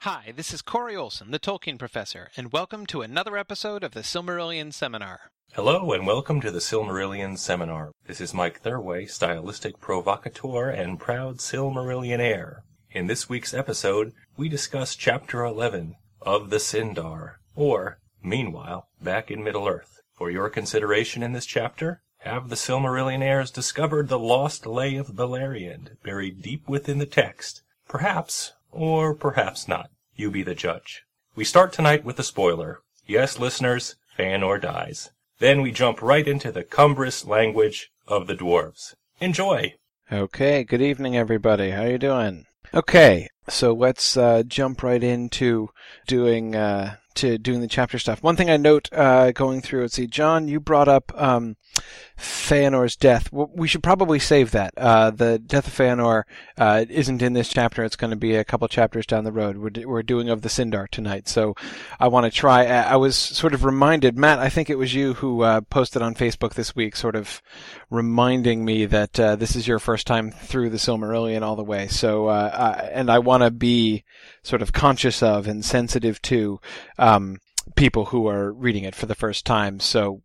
Hi, this is Corey Olson, the Tolkien Professor, and welcome to another episode of the Silmarillion Seminar. Hello, and welcome to the Silmarillion Seminar. This is Mike Thurway, stylistic provocateur and proud Silmarillionaire. In this week's episode, we discuss Chapter 11 of the Sindar, or, Meanwhile, Back in Middle-earth. For your consideration in this chapter, have the Silmarillionaires discovered the lost Lay of Beleriand, buried deep within the text? Perhaps, or perhaps not. You be the judge. We start tonight with a spoiler. Yes, listeners, Feanor dies. Then we jump right into the cumbrous language of the dwarves. Enjoy! Okay, good evening, everybody. How you doing? Okay, so let's jump right into doing the chapter stuff. One thing I note going through, let's see, John, you brought up Feanor's death. We should probably save that. The death of Feanor isn't in this chapter. It's going to be a couple chapters down the road. We're doing of the Sindar tonight, so I want to try. I was sort of reminded, Matt, I think it was you who posted on Facebook this week, sort of reminding me that this is your first time through the Silmarillion all the way. So, and I want to be sort of conscious of and sensitive to people who are reading it for the first time. So,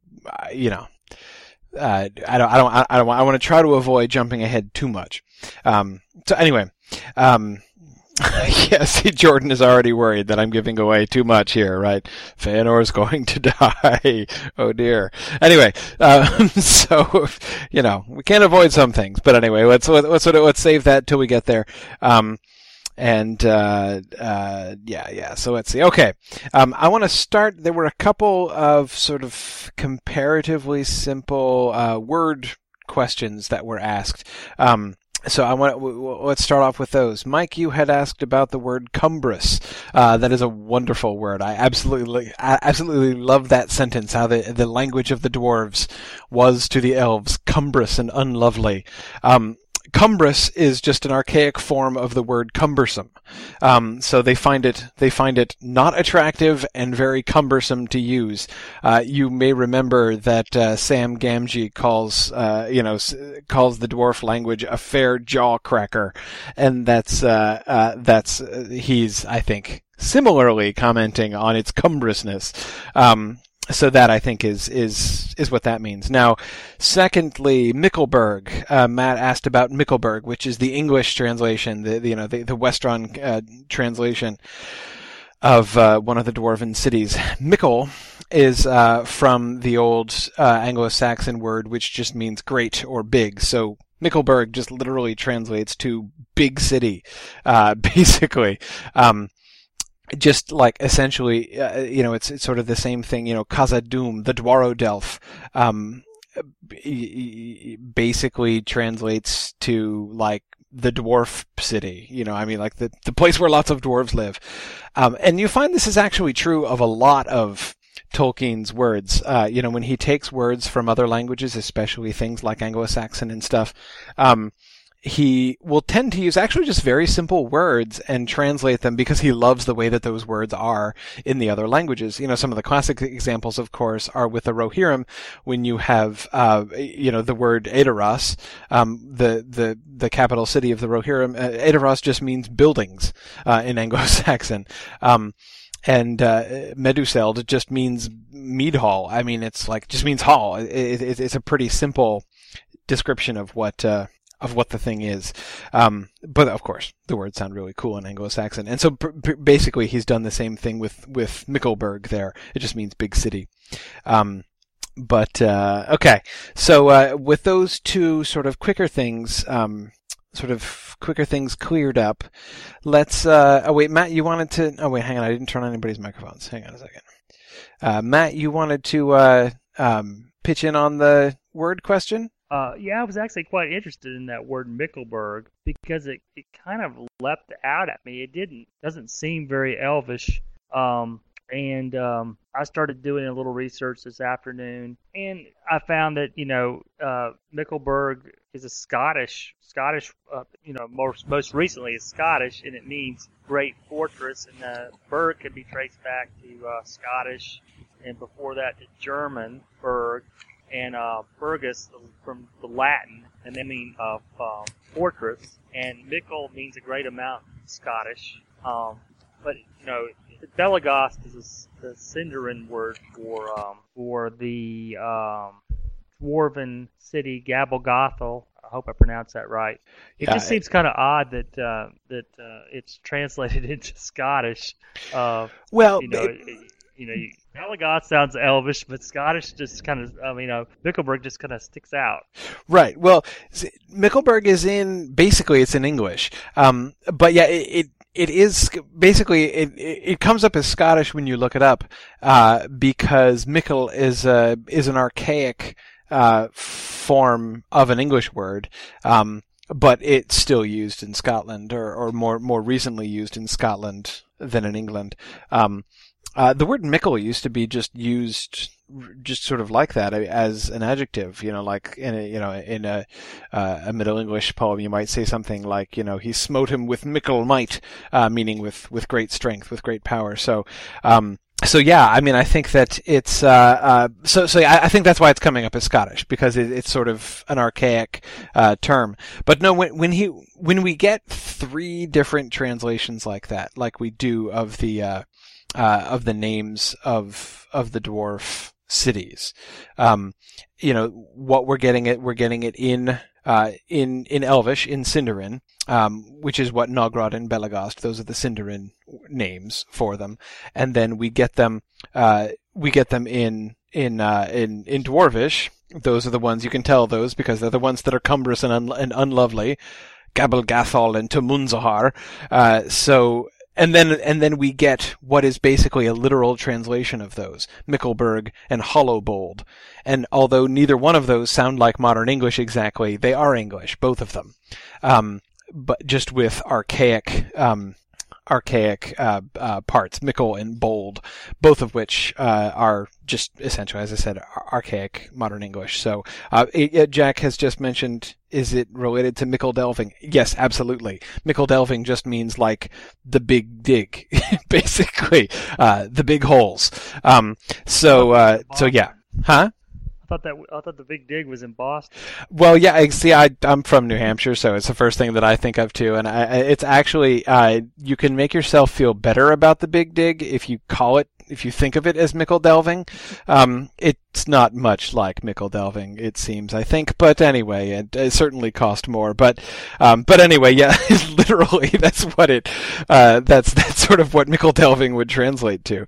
I want to try to avoid jumping ahead too much. So anyway, see, Jordan is already worried that I'm giving away too much here, right? Feanor's going to die. Oh dear. Anyway, so, we can't avoid some things, but anyway, let's save that till we get there. So let's see. Okay. I want to start, there were a couple of sort of comparatively simple, word questions that were asked. So let's start off with those. Mike, you had asked about the word cumbrous. That is a wonderful word. I absolutely love that sentence, how the language of the dwarves was to the elves cumbrous and unlovely. Cumbrous is just an archaic form of the word cumbersome. So they find it not attractive and very cumbersome to use. You may remember that Sam Gamgee calls the dwarf language a fair jaw cracker, and he's, I think, similarly commenting on its cumbrousness. So that, I think, is what that means. Now, secondly, Mickelberg. Matt asked about Mickelberg, which is the English translation, the Westron translation of one of the dwarven cities. Mickle is from the old Anglo-Saxon word, which just means great or big. So Mickelberg just literally translates to big city, basically. Just like essentially, it's sort of the same thing, Khazad-dûm, the Dwarodelf, basically translates to like the dwarf city, like the place where lots of dwarves live. And you find this is actually true of a lot of Tolkien's words. When he takes words from other languages, especially things like Anglo-Saxon and stuff, he will tend to use actually just very simple words and translate them because he loves the way that those words are in the other languages. Some of the classic examples, of course, are with the Rohirrim, when you have, the word Edoras, the capital city of the Rohirrim. Edoras just means buildings, in Anglo-Saxon. And Meduseld just means mead hall. I mean, it's like, just means hall. It's a pretty simple description of what the thing is. But of course, the words sound really cool in Anglo-Saxon. And so basically he's done the same thing with Mickelberg there. It just means big city. Okay. So, with those two sort of quicker things cleared up, let's, Matt, you wanted to, hang on, I didn't turn on anybody's microphones. Hang on a second. Matt, you wanted to, pitch in on the word question? I was actually quite interested in that word Mickelberg because it kind of leapt out at me. It doesn't seem very elvish. I started doing a little research this afternoon, and I found that Mickelberg is a Scottish. Most recently is Scottish, and it means great fortress. And Berg can be traced back to Scottish, and before that to German Berg. And Burgus from the Latin, and they mean fortress. And Mickle means a great amount Scottish. but Belagost is the Sindarin word for the dwarven city Gabalgothel. I hope I pronounced that right. It just seems kind of odd that it's translated into Scottish. Belagost sounds Elvish, but Scottish just kind of, Mickleburg just kind of sticks out. Right. Well, Mickleburg it's in English. But yeah, it is basically it comes up as Scottish when you look it up, because Mickle is an archaic form of an English word, but it's still used in Scotland, or more recently used in Scotland than in England. The word mickle used to be just used just sort of like that as an adjective, like in a Middle English poem, you might say something like, he smote him with mickle might, meaning with great strength, with great power. So yeah, I think that it's I think that's why it's coming up as Scottish, because it's sort of an archaic term. But no, when we get three different translations like that, like we do of the names of the dwarf cities, what we're getting it in Elvish, in Sindarin, which is what Nogrod and Belagost, those are the Sindarin names for them, and then we get them in Dwarvish. Those are the ones you can tell those because they're the ones that are cumbrous and unlovely, Gabalgathol and Tumunzahar. And then we get what is basically a literal translation of those, Mickleburg and Hollowbold. And although neither one of those sound like modern English exactly, they are English, both of them. But just with archaic parts, Mickle and Bold, both of which are just essentially, as I said, archaic modern English. So Jack has just mentioned, is it related to Mickle Delving? Yes, absolutely. Mickle Delving just means like the big dig, basically, the big holes. So yeah. Huh? I thought the big dig was in Boston. Well, yeah, I'm from New Hampshire, so it's the first thing that I think of too. And it's actually, you can make yourself feel better about the big dig if you think of it as Mickle Delving. It's not much like Mickle Delving, it seems, I think. But anyway, it certainly cost more. But anyway, yeah, literally, that's what that's sort of what Mickle Delving would translate to.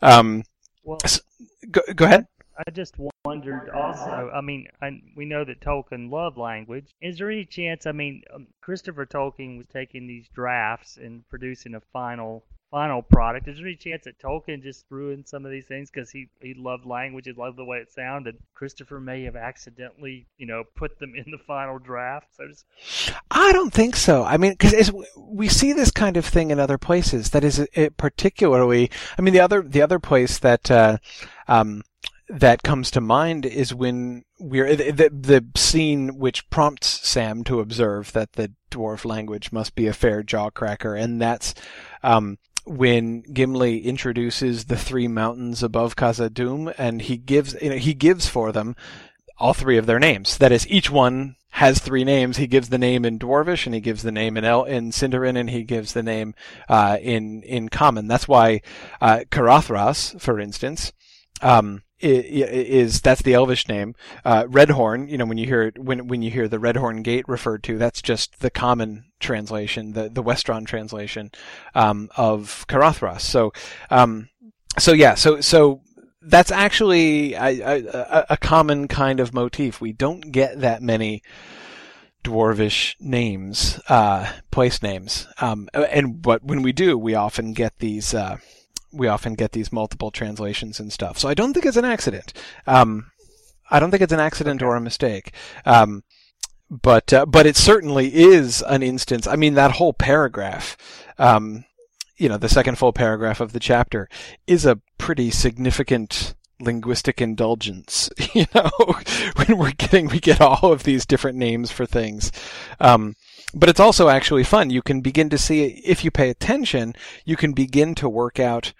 Go ahead. I just wondered also, we know that Tolkien loved language. Is there any chance, Christopher Tolkien was taking these drafts and producing a final product. Is there any chance that Tolkien just threw in some of these things because he loved language, he loved the way it sounded? Christopher may have accidentally, put them in the final draft. I don't think so. Because we see this kind of thing in other places. That is particularly, the other place that that comes to mind is when we're the scene which prompts Sam to observe that the dwarf language must be a fair jawcracker, and that's when Gimli introduces the three mountains above Khazad-dûm, and he gives for them all three of their names. That is, each one has three names. He gives the name in Dwarvish, and he gives the name in Sindarin, and he gives the name in Common. That's why Caradhras, for instance, that's the Elvish name. Redhorn, when you hear the Redhorn Gate referred to, that's just the common translation, the Westron translation of Caradhras. So that's actually a common kind of motif. We don't get that many Dwarvish names, place names, but when we do, we often get these multiple translations and stuff. So I don't think it's an accident. Or a mistake. But it certainly is an instance. That whole paragraph, the second full paragraph of the chapter is a pretty significant linguistic indulgence, when we get all of these different names for things. But it's also actually fun. You can begin to see, if you pay attention, you can begin to work out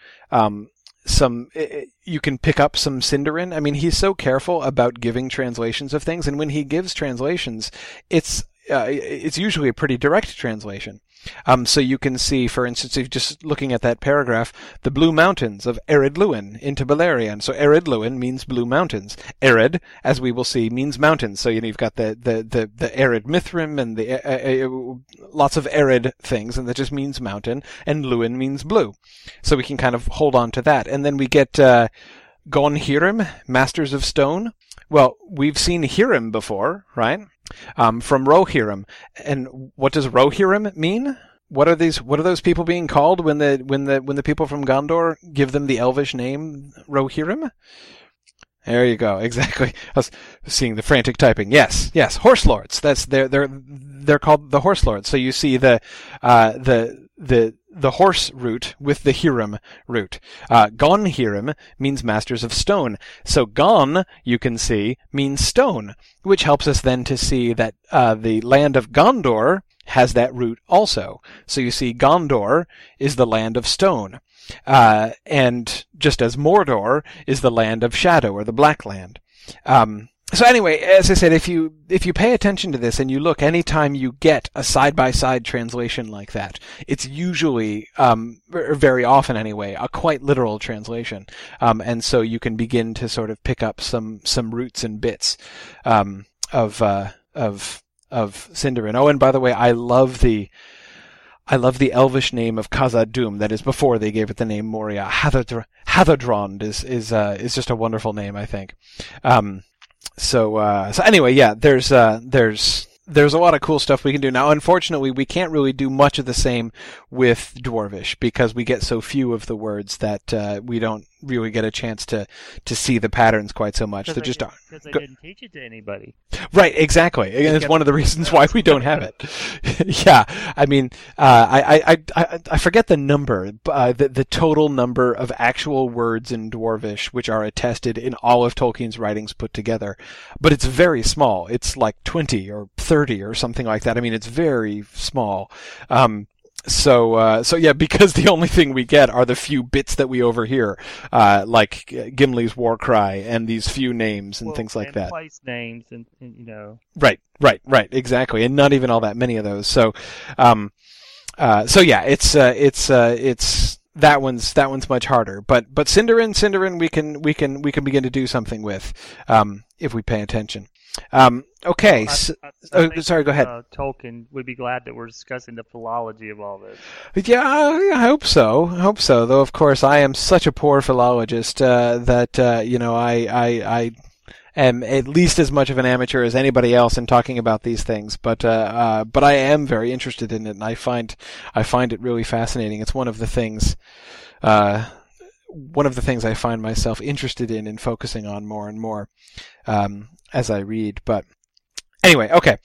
you can pick up some Sindarin. He's so careful about giving translations of things, and when he gives translations, it's usually a pretty direct translation. So you can see, for instance, if you're just looking at that paragraph, the blue mountains of Ered Luin into Beleriand. So Ered Luin means blue mountains. Ered, as we will see, means mountains. So you've got the Ered Mithrim and the lots of Ered things, and that just means mountain. And Luin means blue. So we can kind of hold on to that, and then we get Gon Hirim, Masters of Stone. Well, we've seen Hirim before, right? From Rohirrim. And what does Rohirrim mean? What are those people being called when the people from Gondor give them the elvish name Rohirrim? There you go. Exactly. I was seeing the frantic typing. Yes. Horse Lords. They're called the Horse Lords. So you see the horse root with the Hirim root. Gon Hirim means Masters of Stone. So Gon, you can see, means stone, which helps us then to see that the land of Gondor has that root also. So you see Gondor is the land of stone. And just as Mordor is the land of shadow, or the Black Land. So anyway, as I said, if you pay attention to this and you look, anytime you get a side-by-side translation like that, it's usually, or very often anyway, a quite literal translation. And so you can begin to sort of pick up some roots and bits, of Sindarin. Oh, and by the way, I love the elvish name of Khazad-dûm. That is before they gave it the name Moria. Hathadrond is just a wonderful name, I think. So anyway, yeah, there's a lot of cool stuff we can do. Now, unfortunately, we can't really do much of the same with Dwarvish because we get so few of the words that we don't really get a chance to see the patterns quite so much. Because they didn't teach it to anybody. Right, exactly. And it's one of the reasons why we don't have it. Yeah, I mean, I forget the number, the total number of actual words in Dwarvish which are attested in all of Tolkien's writings put together, but it's very small. It's like 20 or 30 or something like that. I mean, it's very small. So yeah, because the only thing we get are the few bits that we overhear, like Gimli's war cry and these few names and things like that. Place names and you know. Right, exactly, and not even all that many of those. So yeah, it's that one's much harder. But Sindarin, we can begin to do something with, if we pay attention. Okay. Sorry, go ahead. Tolkien would be glad that we're discussing the philology of all this. Yeah, I hope so. Though, of course, I am such a poor philologist that I am at least as much of an amateur as anybody else in talking about these things. But I am very interested in it, and I find it really fascinating. It's one of the things I find myself interested in focusing on more and more as I read. But anyway, okay.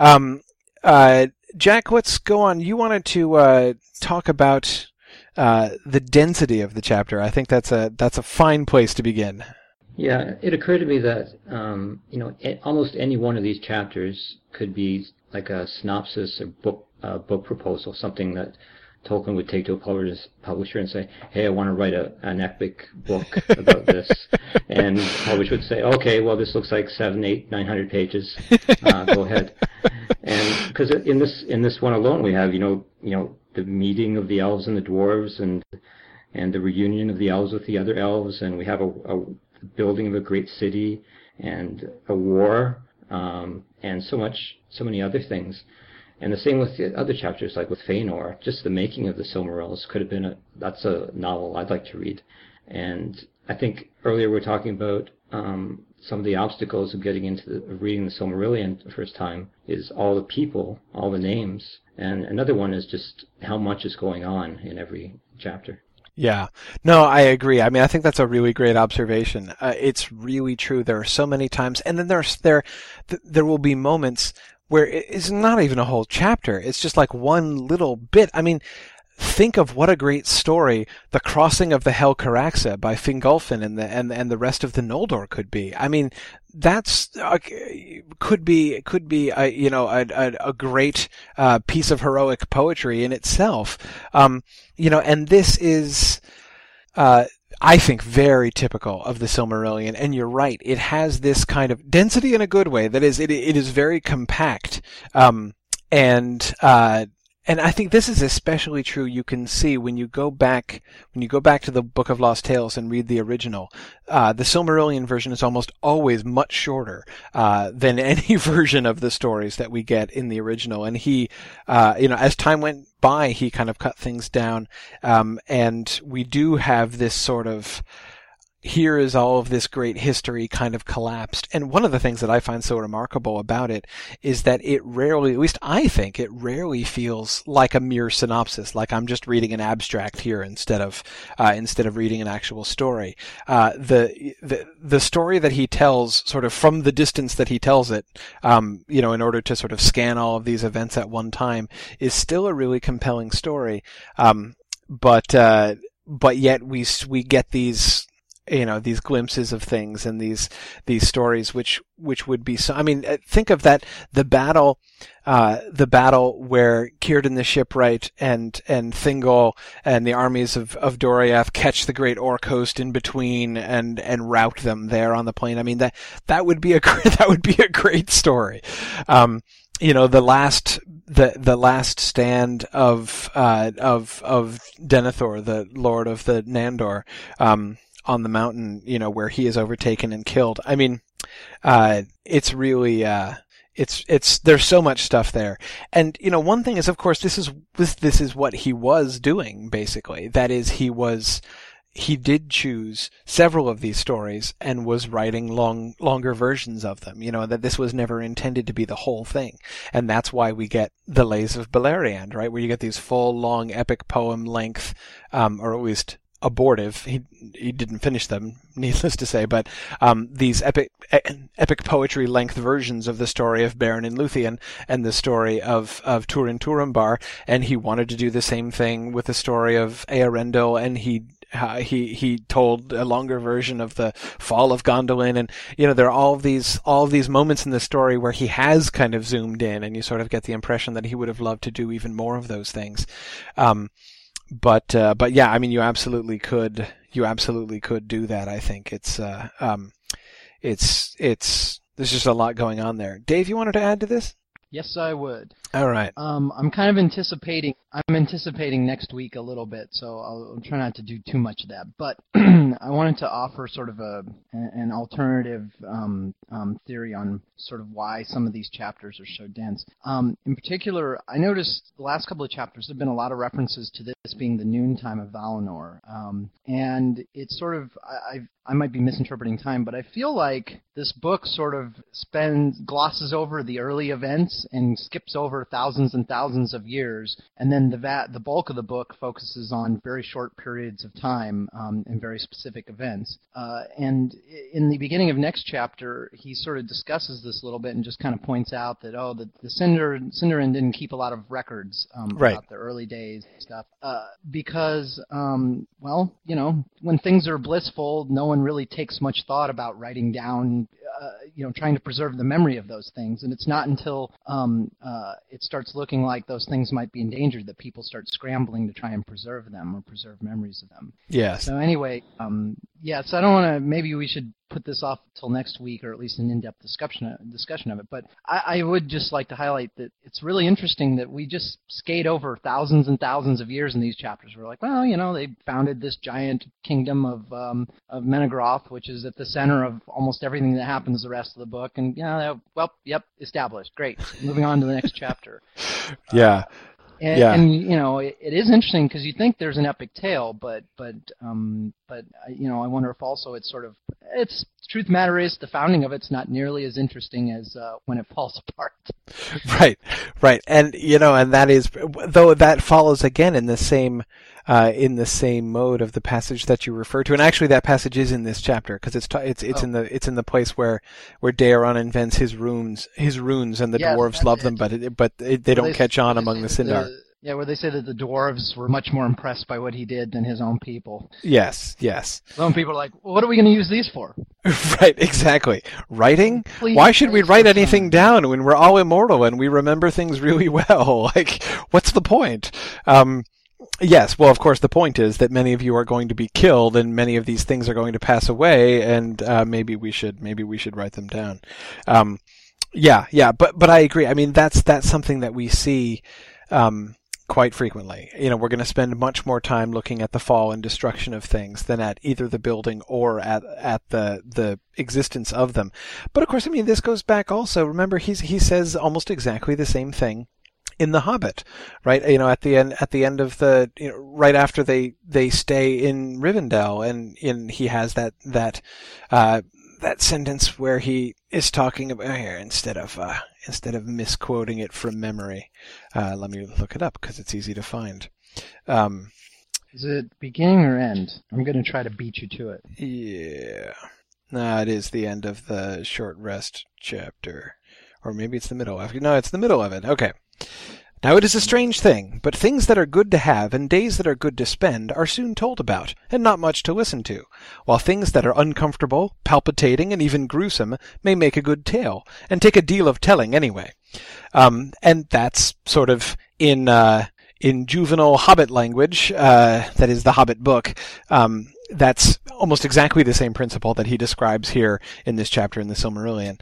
Jack, let's go on. You wanted to talk about the density of the chapter. I think that's a fine place to begin. Yeah, it occurred to me that almost any one of these chapters could be like a synopsis or book proposal, something that Tolkien would take to a publisher and say, "Hey, I want to write an epic book about this," and the publisher would say, "Okay, well, this looks like 700, 800, 900 pages. Go ahead." And because in this one alone, we have the meeting of the elves and the dwarves, and the reunion of the elves with the other elves, and we have a building of a great city and a war, and so many other things. And the same with the other chapters, like with Fëanor. Just the making of the Silmarils could have been that's a novel I'd like to read. And I think earlier we were talking about some of the obstacles of getting into reading the Silmarillion the first time is all the people, all the names. And another one is just how much is going on in every chapter. Yeah. No, I agree. I mean, I think that's a really great observation. It's really true. There are so many times, and then there will be moments where it's not even a whole chapter. It's just like one little bit. I mean, think of what a great story the crossing of the Helcaraxa by Fingolfin and the rest of the Noldor could be. I mean, that's could be a great piece of heroic poetry in itself. And this is I think very typical of the Silmarillion, and you're right. It has this kind of density in a good way. That is, it is very compact, and And I think this is especially true. You can see when you go back to the Book of Lost Tales and read the original, the Silmarillion version is almost always much shorter than any version of the stories that we get in the original. And he, as time went by, he kind of cut things down, and we do have this sort of, here is all of this great history kind of collapsed. And one of the things that I find so remarkable about it is that it rarely, at least I think, it rarely feels like a mere synopsis, like I'm just reading an abstract here instead of reading an actual story. The story that he tells, sort of from the distance that he tells it, in order to sort of scan all of these events at one time, is still a really compelling story. But yet we get these glimpses of things and these stories which would be so, I mean, think of that, the battle where Círdan the Shipwright and Thingol and the armies of Doriath catch the great orc host in between and rout them there on the plain. I mean, that would be a great story. The last stand of Denethor, the Lord of the Nandor, on the mountain, where he is overtaken and killed. I mean, it's really, there's so much stuff there. And, one thing is, of course, this is what he was doing, basically. That is, he did choose several of these stories and was writing longer versions of them, that this was never intended to be the whole thing. And that's why we get the Lays of Beleriand, right? Where you get these full, long, epic poem length, or at least abortive. He didn't finish them, needless to say, but these epic poetry length versions of the story of Beren and Luthien and the story of Turin Turambar, and he wanted to do the same thing with the story of Eärendil, and he told a longer version of the fall of Gondolin, and there are all of these moments in the story where he has kind of zoomed in, and you sort of get the impression that he would have loved to do even more of those things. But yeah, I mean, you absolutely could do that. I think there's just a lot going on there. Dave, you wanted to add to this? Yes, I would. All right. I'm kind of anticipating next week a little bit, so I'll try not to do too much of that. But I wanted to offer sort of an alternative theory on sort of why some of these chapters are so dense. In particular, I noticed the last couple of chapters there have been a lot of references to this being the noontime of Valinor, and it's sort of I might be misinterpreting time, but I feel like this book sort of glosses over the early events and skips over thousands and thousands of years, and then the bulk of the book focuses on very short periods of time and very specific events. And in the beginning of next chapter, he sort of discusses this a little bit and just kind of points out that the Sindarin didn't keep a lot of records about the early days and stuff because when things are blissful, no one really takes much thought about writing down, trying to preserve the memory of those things. And it's not until it starts looking like those things might be endangered that people start scrambling to try and preserve them or preserve memories of them. Yes. So anyway, so I don't want to, maybe we should put this off till next week, or at least an in-depth discussion of it. But I would just like to highlight that it's really interesting that we just skate over thousands and thousands of years in these chapters. We're like, they founded this giant kingdom of Menegroth, which is at the center of almost everything that happens the rest of the book. And established. Great. Moving on to the next chapter. Yeah. And it is interesting because you think there's an epic tale, but I wonder if also it's truth matter is the founding of it's not nearly as interesting as when it falls apart. Right, and and that is, though that follows again in the same mode of the passage that you refer to, and actually that passage is in this chapter because it's in the place where Daeron invents his runes, and the dwarves love them, but they don't catch on among the Sindar. Where they say that the dwarves were much more impressed by what he did than his own people. Yes. Some people are like, well, what are we going to use these for? Right, exactly. Writing? Please, why should we write anything down when we're all immortal and we remember things really well? Like, what's the point? Yes, well, of course, the point is that many of you are going to be killed, and many of these things are going to pass away, and maybe we should write them down. But I agree. I mean, that's something that we see. quite frequently. We're going to spend much more time looking at the fall and destruction of things than at either the building or at the existence of them. But of course, this goes back also. Remember, he says almost exactly the same thing in The Hobbit, right? At the end of the, right after they stay in Rivendell, and he has that sentence where he is talking about here instead of misquoting it from memory. Let me look it up because it's easy to find. Is it beginning or end? I'm going to try to beat you to it. Yeah. No, it is the end of the short rest chapter. Or maybe it's the middle. No, it's the middle of it. Okay. Now it is a strange thing, but things that are good to have and days that are good to spend are soon told about, and not much to listen to, while things that are uncomfortable, palpitating, and even gruesome may make a good tale, and take a deal of telling anyway. And that's sort of in juvenile Hobbit language, that is the Hobbit book, that's almost exactly the same principle that he describes here in this chapter in the Silmarillion.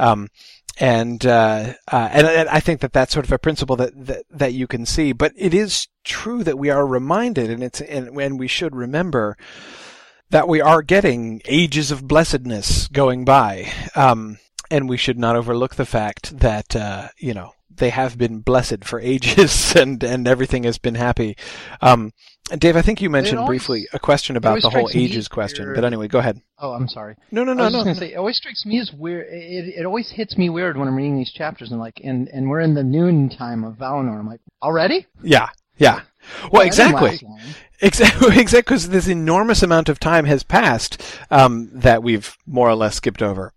And I think that that's sort of a principle that you can see, but it is true that we are reminded, and we should remember that we are getting ages of blessedness going by, and we should not overlook the fact that they have been blessed for ages, and everything has been happy. Dave, I think you mentioned briefly a question about the whole ages question, but anyway, go ahead. Oh, I'm sorry. No. I was just going to say, it always strikes me as weird. It always hits me weird when I'm reading these chapters and we're in the noon time of Valinor. I'm like, already? Yeah. Well, exactly. Exactly, because this enormous amount of time has passed that we've more or less skipped over.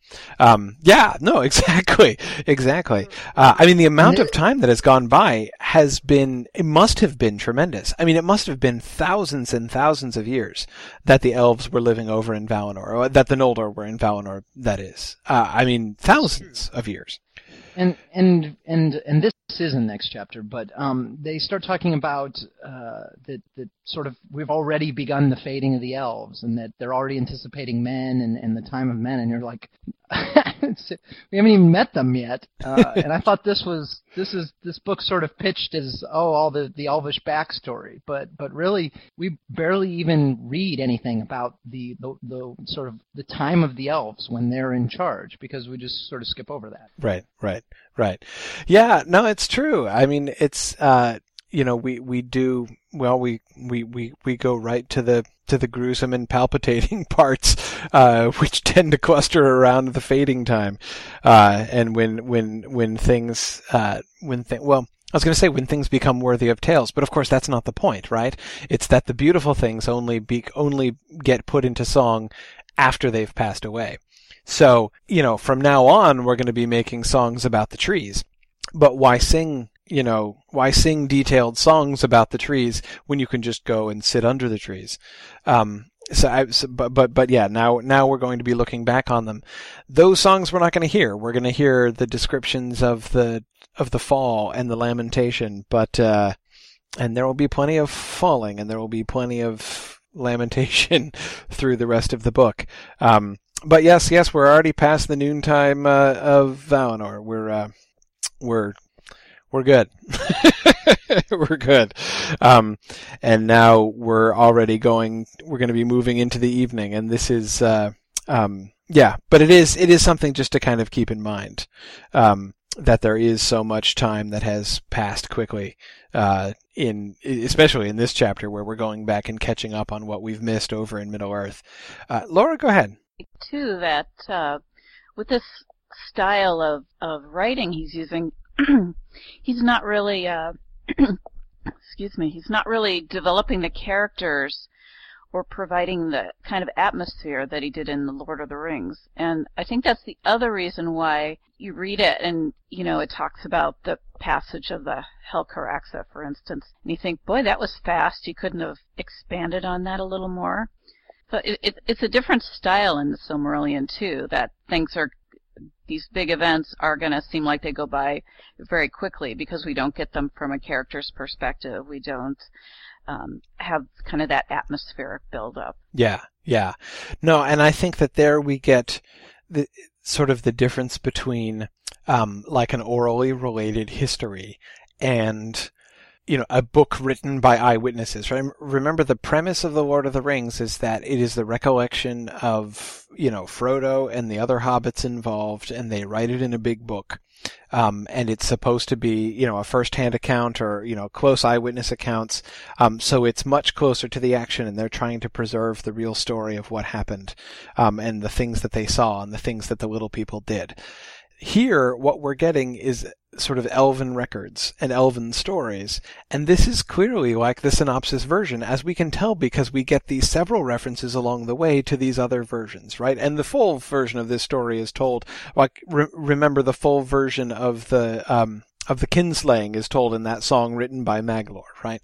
Exactly. The amount of time that has gone by must have been tremendous. It must have been thousands and thousands of years that the elves were living over in Valinor, or that the Noldor were in Valinor, that is. Thousands of years. And this is in the next chapter, but they start talking about that sort of we've already begun the fading of the elves, and that they're already anticipating men and the time of men, and you're like, we haven't even met them yet. And I thought this book sort of pitched as all the elvish backstory, but really we barely even read anything about the sort of the time of the elves when they're in charge, because we just sort of skip over that. Right. Yeah, no, it's true. It's we do well. We go right to the gruesome and palpitating parts, which tend to cluster around the fading time, and when things I was going to say when things become worthy of tales, but of course that's not the point, right? It's that the beautiful things only get put into song after they've passed away. So, from now on, we're going to be making songs about the trees. But why sing detailed songs about the trees when you can just go and sit under the trees? Now we're going to be looking back on them. Those songs we're not going to hear. We're going to hear the descriptions of the fall and the lamentation, but, and there will be plenty of falling, and there will be plenty of lamentation through the rest of the book. But yes, we're already past the noontime of Valinor. We're good. We're good. And now we're going to be moving into the evening, and this is but it is something just to kind of keep in mind, that there is so much time that has passed quickly, especially in this chapter where we're going back and catching up on what we've missed over in Middle-earth. Laura, go ahead. Too, that with this style of writing he's using, he's not really he's not really developing the characters or providing the kind of atmosphere that he did in The Lord of the Rings. And I think that's the other reason why you read it and, it talks about the passage of the Helcaraxa, for instance, and you think, boy, that was fast. You couldn't have expanded on that a little more. So it's a different style in the Silmarillion, too, that these big events are going to seem like they go by very quickly because we don't get them from a character's perspective. We don't have kind of that atmospheric build-up. Yeah. No, and I think that there we get the sort of the difference between like an orally related history and a book written by eyewitnesses. Remember, the premise of The Lord of the Rings is that it is the recollection of, Frodo and the other hobbits involved, and they write it in a big book. And it's supposed to be, a first-hand account or, close eyewitness accounts. So it's much closer to the action, and they're trying to preserve the real story of what happened, and the things that they saw and the things that the little people did. Here, what we're getting is sort of elven records and elven stories, and this is clearly like the synopsis version, as we can tell because we get these several references along the way to these other versions, right? And the full version of this story is told, like, remember the full version of the kinslaying is told in that song written by Maglor, right?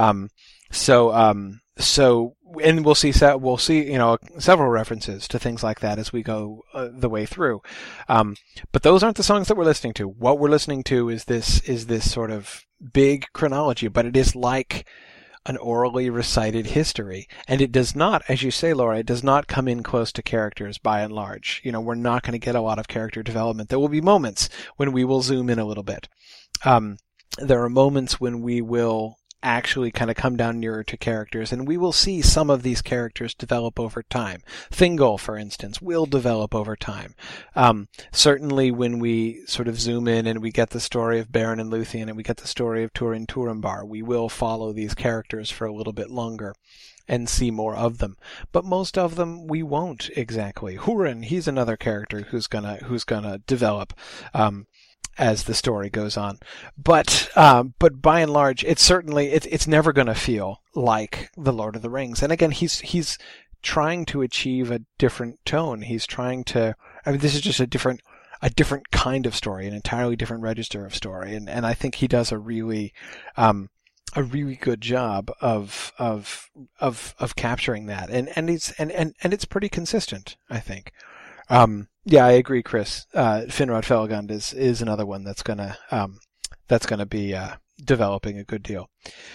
And we'll see several references to things like that as we go the way through. But those aren't the songs that we're listening to. What we're listening to is this sort of big chronology, but it is like an orally recited history. And it does not, as you say, Laura, it does not come in close to characters by and large. We're not going to get a lot of character development. There will be moments when we will zoom in a little bit. There are moments when we will actually kind of come down nearer to characters, and we will see some of these characters develop over time. Thingol, for instance, will develop over time. Certainly when we sort of zoom in and we get the story of Beren and Luthien and we get the story of Turin Turambar, we will follow these characters for a little bit longer and see more of them. But most of them we won't exactly. Hurin, he's another character who's gonna develop as the story goes on. But by and large, it's never going to feel like The Lord of the Rings. And again, he's trying to achieve a different tone. He's trying to, this is just a different kind of story, an entirely different register of story. And I think he does a really good job of capturing that. And it's pretty consistent, I think. Yeah, I agree, Chris. Finrod Felagund is another one that's gonna be developing a good deal.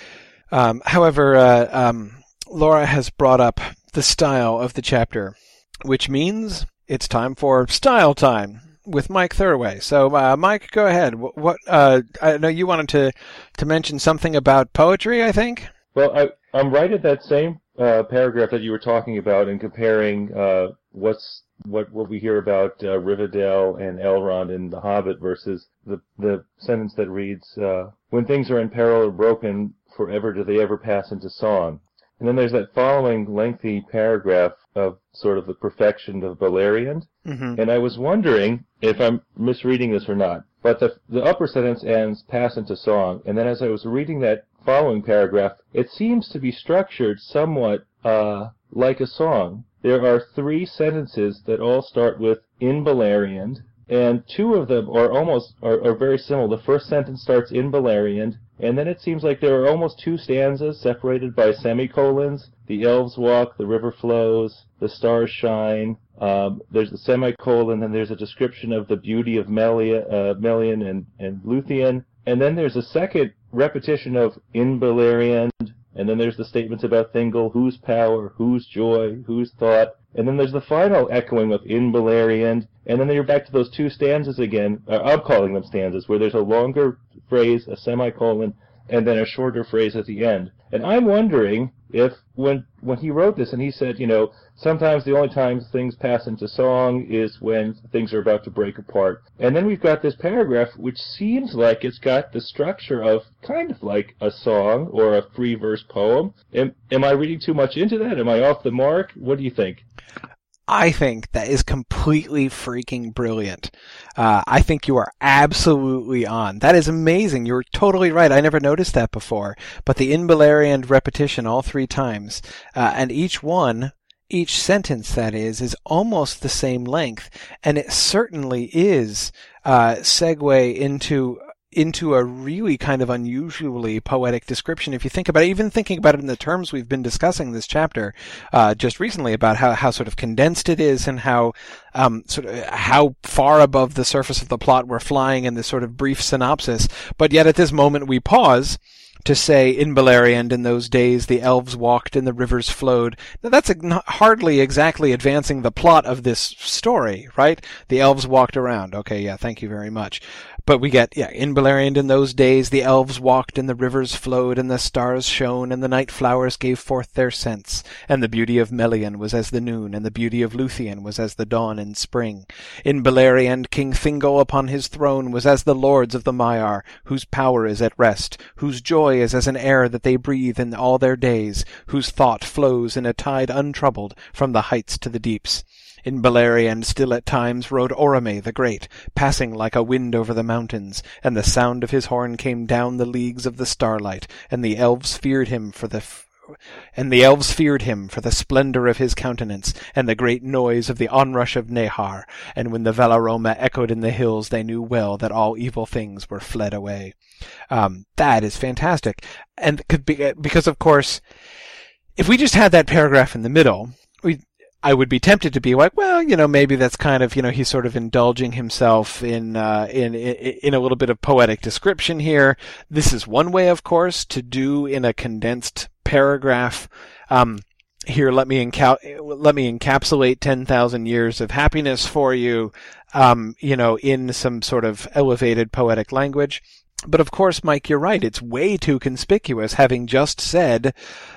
However, Laura has brought up the style of the chapter, which means it's time for Style Time with Mike Thurway. So, Mike, go ahead. What I know you wanted to mention something about poetry, I think. Well, I'm right at that same paragraph that you were talking about and comparing what we hear about Rivendell and Elrond in The Hobbit versus the sentence that reads, when things are in peril or broken, forever do they ever pass into song. And then there's that following lengthy paragraph of sort of the perfection of Beleriand. Mm-hmm. And I was wondering if I'm misreading this or not. But the upper sentence ends, pass into song. And then as I was reading that following paragraph, it seems to be structured somewhat like a song. There are 3 sentences that all start with in Beleriand, and 2 of them are very similar. The first sentence starts in Beleriand, and then it seems like there are almost 2 stanzas separated by semicolons. The elves walk, the river flows, the stars shine. There's the semicolon, and there's a description of the beauty of Melian and Luthien. And then there's a second repetition of in Beleriand, and then there's the statements about Thingol, whose power, whose joy, whose thought. And then there's the final echoing of in Beleriand, and then you're back to those 2 stanzas again. I'm calling them stanzas, where there's a longer phrase, a semicolon, and then a shorter phrase at the end. And I'm wondering if when he wrote this and he said, sometimes the only time things pass into song is when things are about to break apart. And then we've got this paragraph which seems like it's got the structure of kind of like a song or a free verse poem. Am I reading too much into that? Am I off the mark? What do you think? I think that is completely freaking brilliant. I think you are absolutely on. That is amazing. You're totally right. I never noticed that before. But the in Beleriand repetition all 3 times, and each sentence, that is almost the same length. And it certainly is segue into a really kind of unusually poetic description. If you think about it, even thinking about it in the terms we've been discussing this chapter just recently, about how sort of condensed it is and how how far above the surface of the plot we're flying in this sort of brief synopsis. But yet at this moment we pause to say, in Beleriand in those days the elves walked and the rivers flowed. Now that's hardly exactly advancing the plot of this story, right? The elves walked around. Okay, yeah, thank you very much. but we get, in Beleriand in those days the elves walked and the rivers flowed and the stars shone and the night flowers gave forth their scents, and the beauty of Melian was as the noon and the beauty of Luthien was as the dawn in spring. In Beleriand King Thingol upon his throne was as the lords of the Maiar, whose power is at rest, whose joy is as an air that they breathe in all their days, whose thought flows in a tide untroubled from the heights to the deeps. In Beleriand still at times rode Orome the Great, passing like a wind over the mountains, and the sound of his horn came down the leagues of the starlight, and the elves feared him for the splendor of his countenance, and the great noise of the onrush of Nehar, and when the Valaroma echoed in the hills they knew well that all evil things were fled away. That is fantastic. And because, of course, if we just had that paragraph in the middle, I would be tempted to be like, well, maybe that's kind of, he's sort of indulging himself in a little bit of poetic description here. This is one way, of course, to do in a condensed paragraph. Here, let me encapsulate 10,000 years of happiness for you, in some sort of elevated poetic language. But of course, Mike, you're right. It's way too conspicuous, having just said,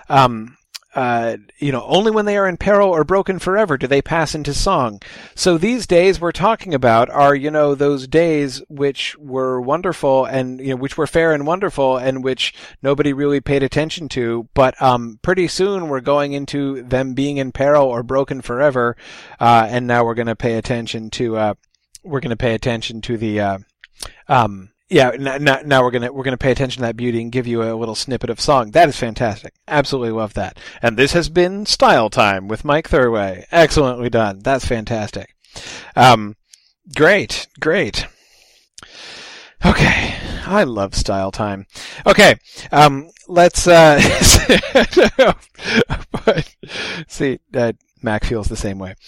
only when they are in peril or broken forever do they pass into song. So these days we're talking about are, those days which were wonderful and, which were fair and wonderful and which nobody really paid attention to. But, pretty soon we're going into them being in peril or broken forever. And now we're going to pay attention to, now we're going to pay attention to that beauty and give you a little snippet of song. That is fantastic. Absolutely love that. And this has been Style Time with Mike Thurway. Excellently done. That's fantastic. Great. Okay. I love Style Time. Okay. Let's, see, Mac feels the same way.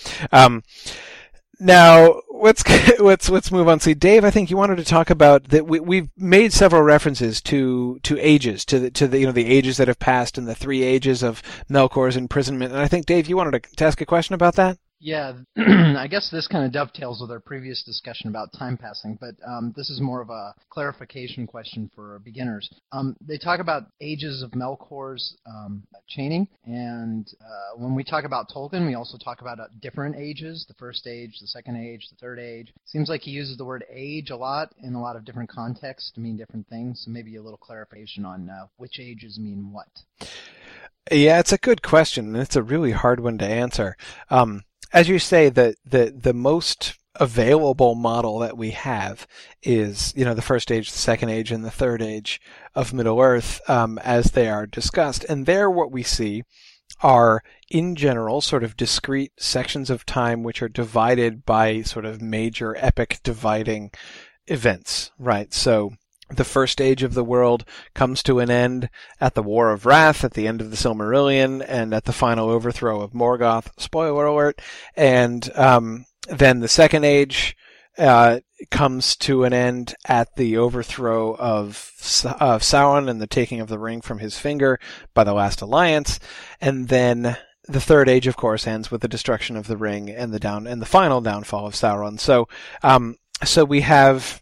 Now, let's move on. See, Dave, I think you wanted to talk about that. We've made several references to ages, to the ages that have passed and the 3 ages of Melkor's imprisonment. And I think, Dave, you wanted to ask a question about that? Yeah, I guess this kind of dovetails with our previous discussion about time passing, but this is more of a clarification question for beginners. They talk about ages of Melkor's chaining, and when we talk about Tolkien, we also talk about different ages, the first age, the second age, the third age. Seems like he uses the word age a lot in a lot of different contexts to mean different things, so maybe a little clarification on which ages mean what. Yeah, it's a good question, and it's a really hard one to answer. As you say, the most available model that we have is, the first age, the second age, and the third age of Middle-earth, as they are discussed. And there what we see are, in general, sort of discrete sections of time which are divided by sort of major epic dividing events, right? So the first age of the world comes to an end at the War of Wrath, at the end of the Silmarillion, and at the final overthrow of Morgoth. Spoiler alert. And then the second age comes to an end at the overthrow of Sauron and the taking of the ring from his finger by the Last Alliance. And then the third age, of course, ends with the destruction of the ring and the final downfall of Sauron. So we have.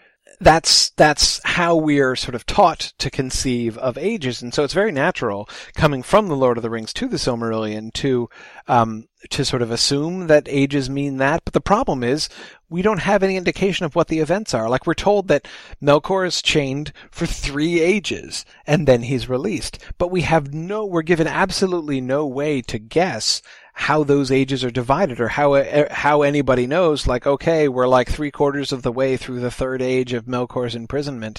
That's how we're sort of taught to conceive of ages, and so it's very natural coming from the Lord of the Rings to the Silmarillion to sort of assume that ages mean that. But the problem is we don't have any indication of what the events are. Like, we're told that Melkor is chained for 3 ages and then he's released, but we're given absolutely no way to guess how those ages are divided, or how anybody knows, like, okay, we're like 3/4 of the way through the third age of Melkor's imprisonment.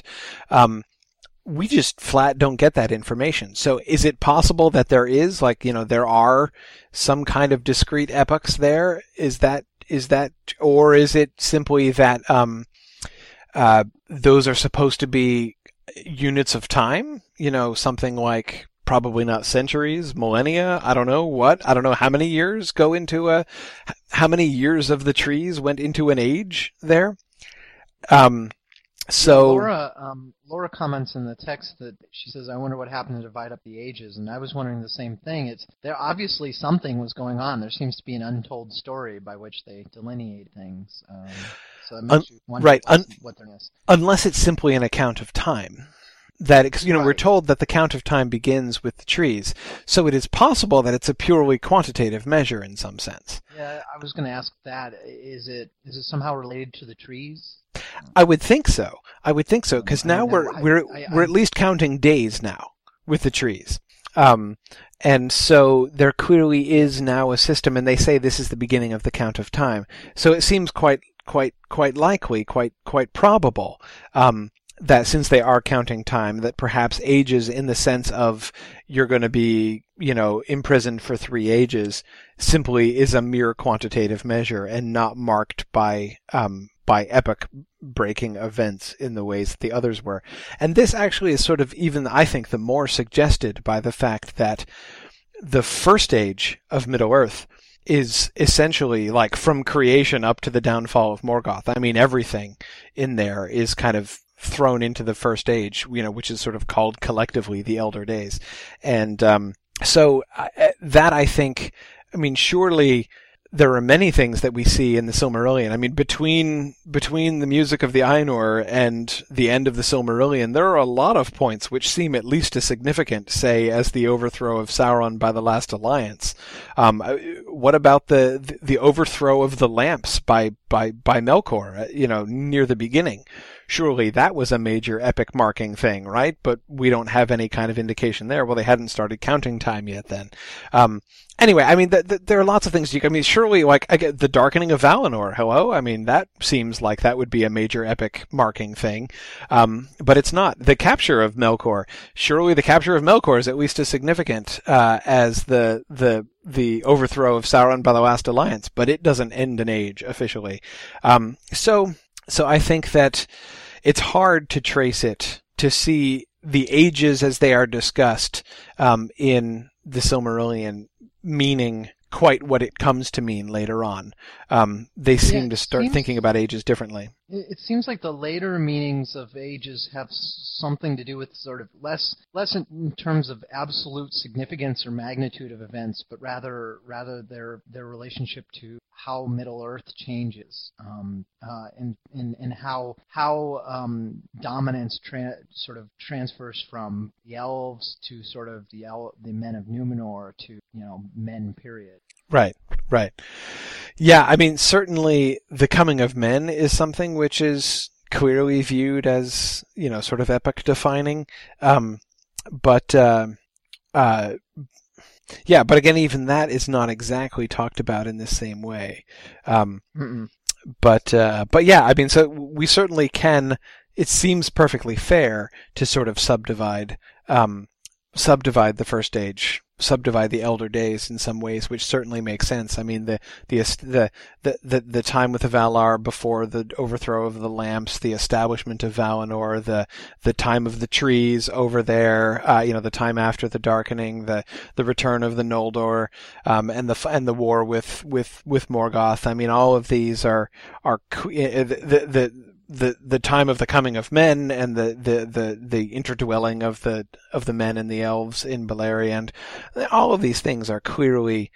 We just flat don't get that information. So is it possible that there is, there are some kind of discrete epochs there? Is that, or is it simply that, those are supposed to be units of time? Something like, probably not centuries, millennia. I don't know what. I don't know how many years how many years of the trees went into an age there. So Laura comments in the text that she says, "I wonder what happened to divide up the ages." And I was wondering the same thing. It's there obviously something was going on. There seems to be an untold story by which they delineate things. So it makes you wonder what there is. Unless it's simply an account of time. That, because Right. we're told that the count of time begins with the trees, so it is possible that it's a purely quantitative measure in some sense. Yeah, I was going to ask that. Is it somehow related to the trees? I would think so. Because now I- we're at least counting days now with the trees, and so there clearly is now a system, and they say this is the beginning of the count of time. So it seems quite likely, quite probable. That since they are counting time, that perhaps ages in the sense of you're going to be, imprisoned for 3 ages simply is a mere quantitative measure and not marked by epoch-breaking events in the ways that the others were. And this actually is sort of even, I think, the more suggested by the fact that the first age of Middle-earth is essentially like from creation up to the downfall of Morgoth. I mean, everything in there is kind of thrown into the first age, which is sort of called collectively the Elder Days. And so that, I think, surely there are many things that we see in the Silmarillion. I mean, between the music of the Ainur and the end of the Silmarillion, there are a lot of points which seem at least as significant, say, as the overthrow of Sauron by the Last Alliance. What about the overthrow of the lamps by Melkor, near the beginning? Surely that was a major epic marking thing, right? But we don't have any kind of indication there. Well, they hadn't started counting time yet then. Anyway, there are lots of things surely, the darkening of Valinor, hello? That seems like that would be a major epic marking thing. But it's not. The capture of Melkor, surely the capture of Melkor is at least as significant, as the overthrow of Sauron by the Last Alliance, but it doesn't end an age officially. So I think that it's hard to trace it, to see the ages as they are discussed in the Silmarillion meaning quite what it comes to mean later on. They seem to start thinking about ages differently. It seems like the later meanings of ages have something to do with sort of less in terms of absolute significance or magnitude of events, but rather their relationship to how Middle Earth changes, and how dominance sort of transfers from the elves to sort of the men of Numenor to men, period. Right. Yeah, certainly the coming of men is something which is clearly viewed as, sort of epoch defining. But again, even that is not exactly talked about in the same way. But yeah, so we certainly can, it seems perfectly fair to sort of subdivide the first age, subdivide the Elder Days in some ways, which certainly makes sense. The time with the Valar before the overthrow of the lamps, the establishment of Valinor, the time of the trees over there, the time after the darkening, the return of the Noldor, and the war with Morgoth. All of these are the time of the coming of men and the interdwelling of the men and the elves in Beleriand. All of these things are clearly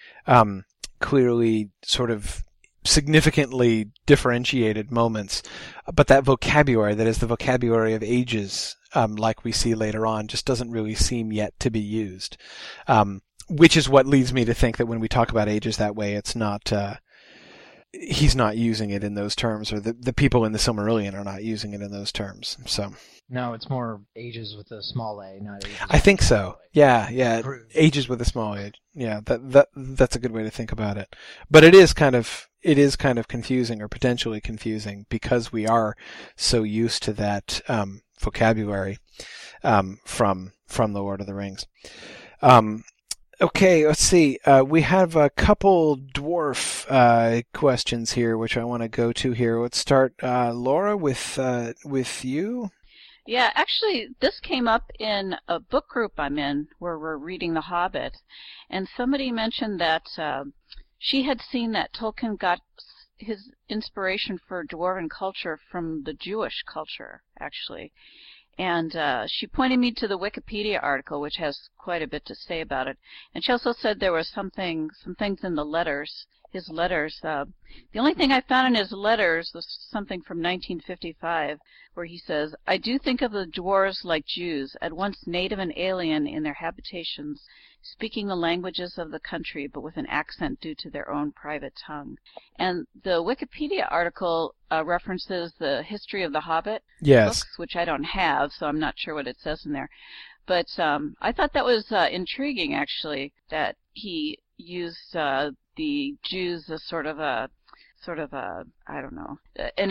sort of significantly differentiated moments. But that vocabulary, that is the vocabulary of ages, like we see later on, just doesn't really seem yet to be used. Which is what leads me to think that when we talk about ages that way, it's not, he's not using it in those terms, or the people in the Silmarillion are not using it in those terms. So no, it's more ages with a small a, not ages. I think so. Yeah, ages with a small a. Yeah, that's a good way to think about it. But it is kind of confusing, or potentially confusing, because we are so used to that vocabulary from the Lord of the Rings. Okay, let's see. We have a couple dwarf questions here, which I want to go to here. Let's start, Laura, with you. Yeah, actually, this came up in a book group I'm in where we're reading The Hobbit, and somebody mentioned that she had seen that Tolkien got his inspiration for dwarven culture from the Jewish culture, actually. And she pointed me to the Wikipedia article, which has quite a bit to say about it. And she also said there was some things in the letters, his letters. The only thing I found in his letters was something from 1955, where he says, "I do think of the dwarves like Jews, at once native and alien in their habitations, speaking the languages of the country, but with an accent due to their own private tongue." And the Wikipedia article references the history of the Hobbit Yes. books, which I don't have, so I'm not sure what it says in there. But I thought that was intriguing, actually, that he used the Jews as sort of a I don't know,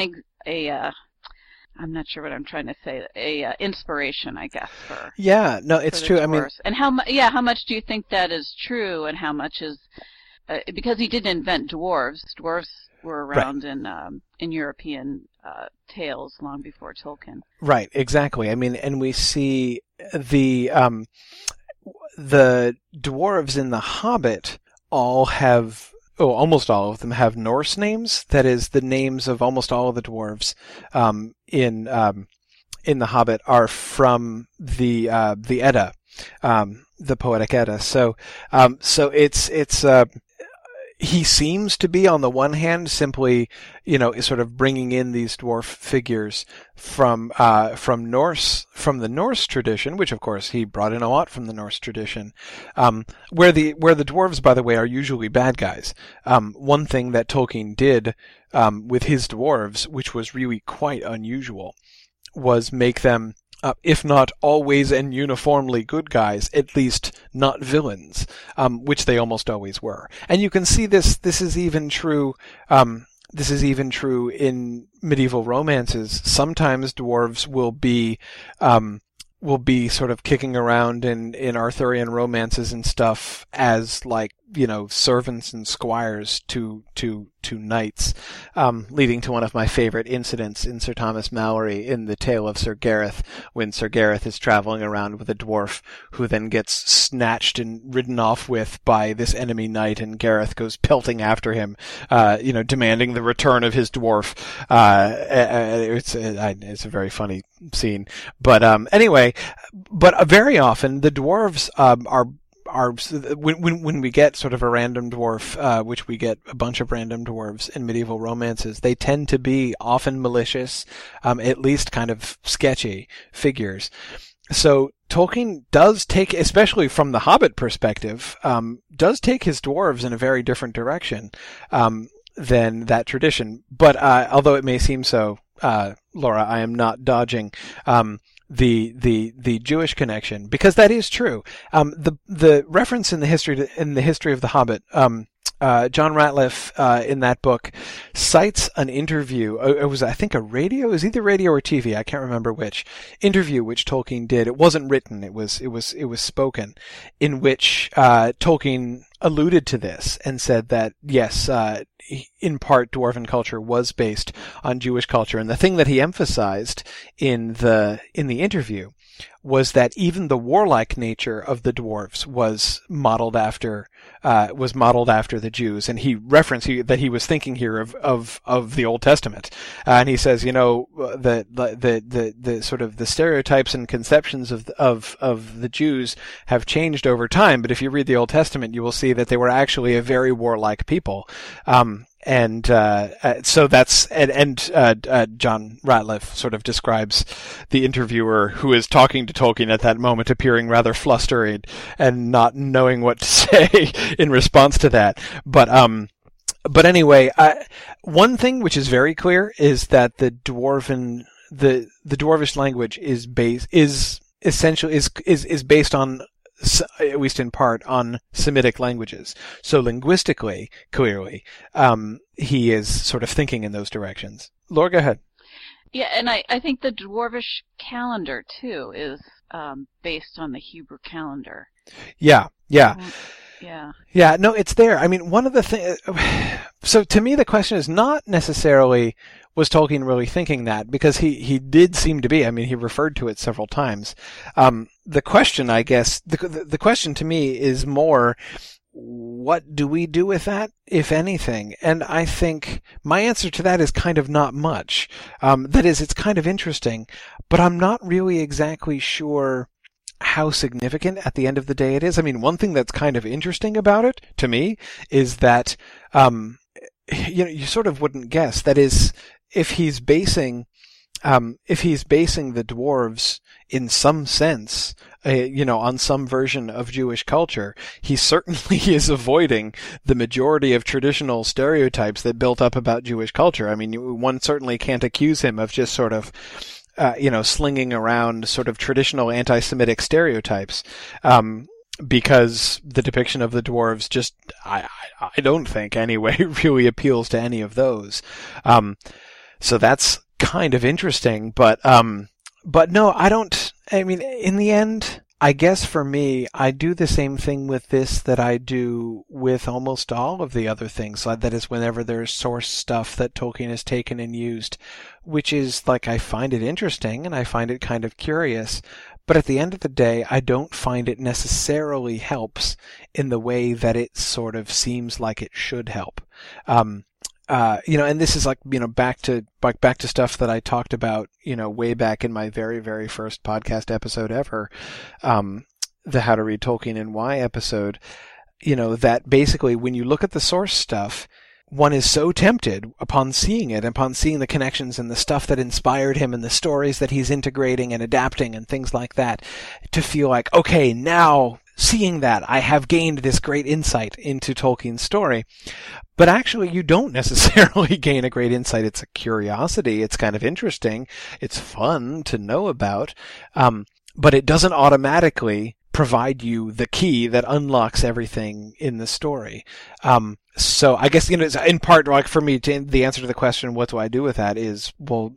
I'm not sure what I'm trying to say. Inspiration, I guess, for Yeah, no, it's for the true. I mean, dwarves. And how much do you think that is true, and how much is because he didn't invent dwarves. Dwarves were around in European tales long before Tolkien. right, exactly. I mean, and we see the dwarves in The Hobbit all have, almost all of them have Norse names. That is, the names of almost all of the dwarves in The Hobbit are from the Edda, the Poetic Edda. So it's he seems to be, on the one hand, simply, sort of bringing in these dwarf figures from the Norse tradition, which of course he brought in a lot from the Norse tradition, where the dwarves, by the way, are usually bad guys. One thing that Tolkien did with his dwarves, which was really quite unusual, was make them, if not always and uniformly good guys, at least not villains, which they almost always were. And you can see this is even true. This is even true in medieval romances. Sometimes dwarves will be sort of kicking around in Arthurian romances and stuff as, like, servants and squires to knights, leading to one of my favorite incidents in Sir Thomas Malory in the Tale of Sir Gareth, when Sir Gareth is traveling around with a dwarf who then gets snatched and ridden off with by this enemy knight, and Gareth goes pelting after him, demanding the return of his dwarf. It's a very funny scene, but anyway, but very often the dwarves are when we get sort of a random dwarf, which we get a bunch of random dwarves in medieval romances, they tend to be often malicious, at least kind of sketchy figures. So Tolkien does take, especially from the Hobbit perspective, does take his dwarves in a very different direction than that tradition. But although it may seem so, Laura, I am not dodging the Jewish connection, because that is true. The reference in the history of the Hobbit, John Ratliff in that book cites an interview. It was, I think, it was either radio or TV. I can't remember which interview which Tolkien did. It wasn't written. It was spoken, in which Tolkien alluded to this and said that yes, in part, dwarven culture was based on Jewish culture, and the thing that he emphasized in the interview was that even the warlike nature of the dwarves was modeled after the Jews. And he referenced that he was thinking here of the Old Testament, and he says, the sort of the stereotypes and conceptions of the Jews have changed over time, but if you read the Old Testament, you will see that they were actually a very warlike people. So that's, John Ratliff sort of describes the interviewer who is talking to Tolkien at that moment appearing rather flustered and not knowing what to say in response to that. But anyway, one thing which is very clear is that the dwarvish language is based on, at least in part, on Semitic languages. So linguistically, clearly, he is sort of thinking in those directions. Laura, go ahead. Yeah, and I think the dwarvish calendar, too, is based on the Hebrew calendar. Yeah. Yeah, no, it's there. I mean, one of the things... So to me, the question is not necessarily, was Tolkien really thinking that? Because he did seem to be. I mean, he referred to it several times. The question, I guess, the question to me is more, what do we do with that, if anything? And I think my answer to that is kind of not much. That is, it's kind of interesting, but I'm not really exactly sure how significant at the end of the day it is. I mean, one thing that's kind of interesting about it, to me, is that, you sort of wouldn't guess. That is, if he's basing the dwarves in some sense, on some version of Jewish culture, he certainly is avoiding the majority of traditional stereotypes that built up about Jewish culture. I mean, one certainly can't accuse him of just sort of, slinging around sort of traditional anti-Semitic stereotypes. Because the depiction of the dwarves just, I don't think anyway, really appeals to any of those. So that's kind of interesting, but no, I don't. I mean, in the end, I guess for me, I do the same thing with this that I do with almost all of the other things. That is, whenever there's source stuff that Tolkien has taken and used, which is like, I find it interesting and I find it kind of curious. But at the end of the day, I don't find it necessarily helps in the way that it sort of seems like it should help. And this is back to stuff that I talked about, way back in my very, very first podcast episode ever, the How to Read Tolkien and Why episode, that basically when you look at the source stuff, one is so tempted upon seeing it, upon seeing the connections and the stuff that inspired him and the stories that he's integrating and adapting and things like that, to feel like, okay, now seeing that, I have gained this great insight into Tolkien's story. But actually, you don't necessarily gain a great insight. It's a curiosity. It's kind of interesting. It's fun to know about. But it doesn't automatically provide you the key that unlocks everything in the story. So I guess, in part, like for me, the answer to the question, what do I do with that, is, well,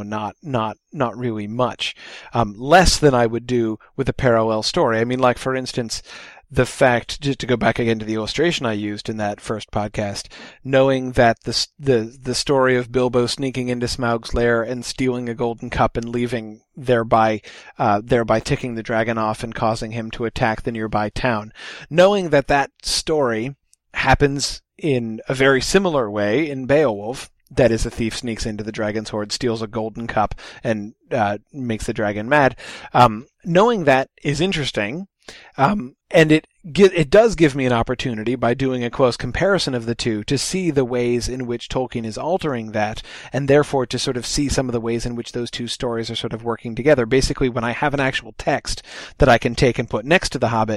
not really much. Less than I would do with a parallel story. I mean, like, for instance, the fact, just to go back again to the illustration I used in that first podcast, knowing that the story of Bilbo sneaking into Smaug's lair and stealing a golden cup and leaving, thereby ticking the dragon off and causing him to attack the nearby town, knowing that story happens in a very similar way in Beowulf. That is, a thief sneaks into the dragon's hoard, steals a golden cup, and makes the dragon mad. Knowing that is interesting, and it does give me an opportunity, by doing a close comparison of the two, to see the ways in which Tolkien is altering that, and therefore to sort of see some of the ways in which those two stories are sort of working together. Basically, when I have an actual text that I can take and put next to The Hobbit,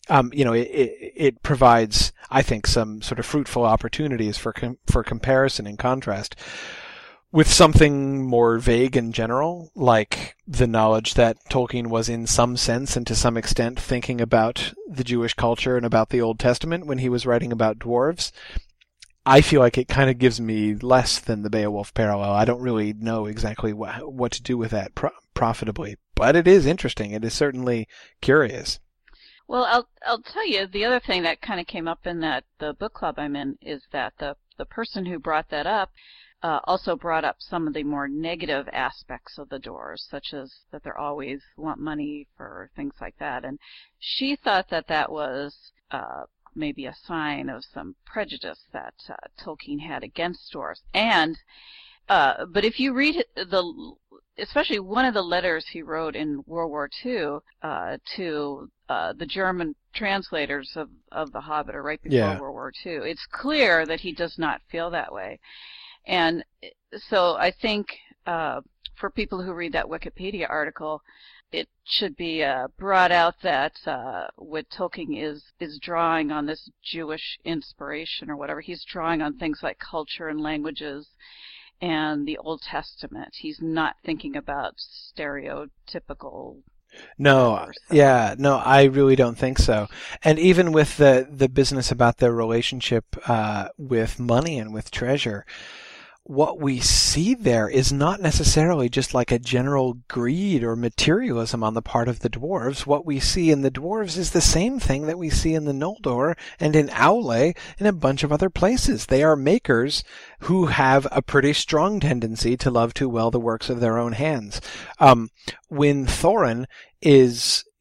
it provides, I think, some sort of fruitful opportunities for comparison and contrast with something more vague and general, like the knowledge that Tolkien was in some sense and to some extent thinking about the Jewish culture and about the Old Testament when he was writing about dwarves. I feel like it kind of gives me less than the Beowulf parallel. I don't really know exactly what to do with that profitably, but it is interesting. It is certainly curious. Well, I'll tell you, the other thing that kind of came up in the book club I'm in is that the person who brought that up also brought up some of the more negative aspects of the dwarves, such as that they always want money for things like that. And she thought that was maybe a sign of some prejudice that Tolkien had against dwarves. But if you read especially one of the letters he wrote in World War II to the German translators of The Hobbit, or right before World War II, it's clear that he does not feel that way. And so I think for people who read that Wikipedia article, it should be brought out that what Tolkien is drawing on this Jewish inspiration or whatever. He's drawing on things like culture and languages and the Old Testament. He's not thinking about stereotypical. No, I really don't think so. And even with the business about their relationship with money and with treasure, what we see there is not necessarily just like a general greed or materialism on the part of the dwarves. What we see in the dwarves is the same thing that we see in the Noldor and in Aule and a bunch of other places. They are makers who have a pretty strong tendency to love too well the works of their own hands. When Thorin is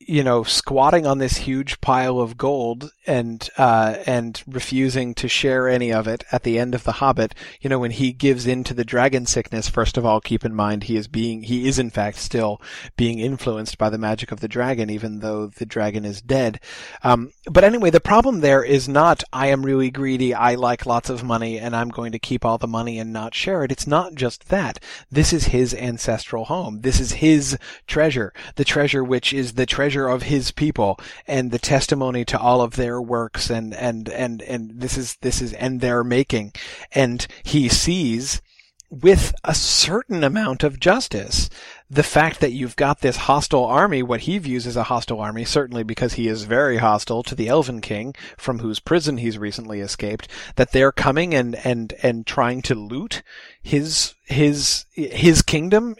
squatting on this huge pile of gold and refusing to share any of it at the end of The Hobbit, when he gives in to the dragon sickness, first of all, keep in mind he is in fact still being influenced by the magic of the dragon, even though the dragon is dead. But anyway, the problem there is not, I am really greedy, I like lots of money, and I'm going to keep all the money and not share it. It's not just that. This is his ancestral home. This is his treasure, the treasure which is the treasure of his people, and the testimony to all of their works, and this is and their making. And he sees, with a certain amount of justice, the fact that you've got this hostile army, what he views as a hostile army, certainly because he is very hostile to the Elven King, from whose prison he's recently escaped, that they're coming and trying to loot his kingdom,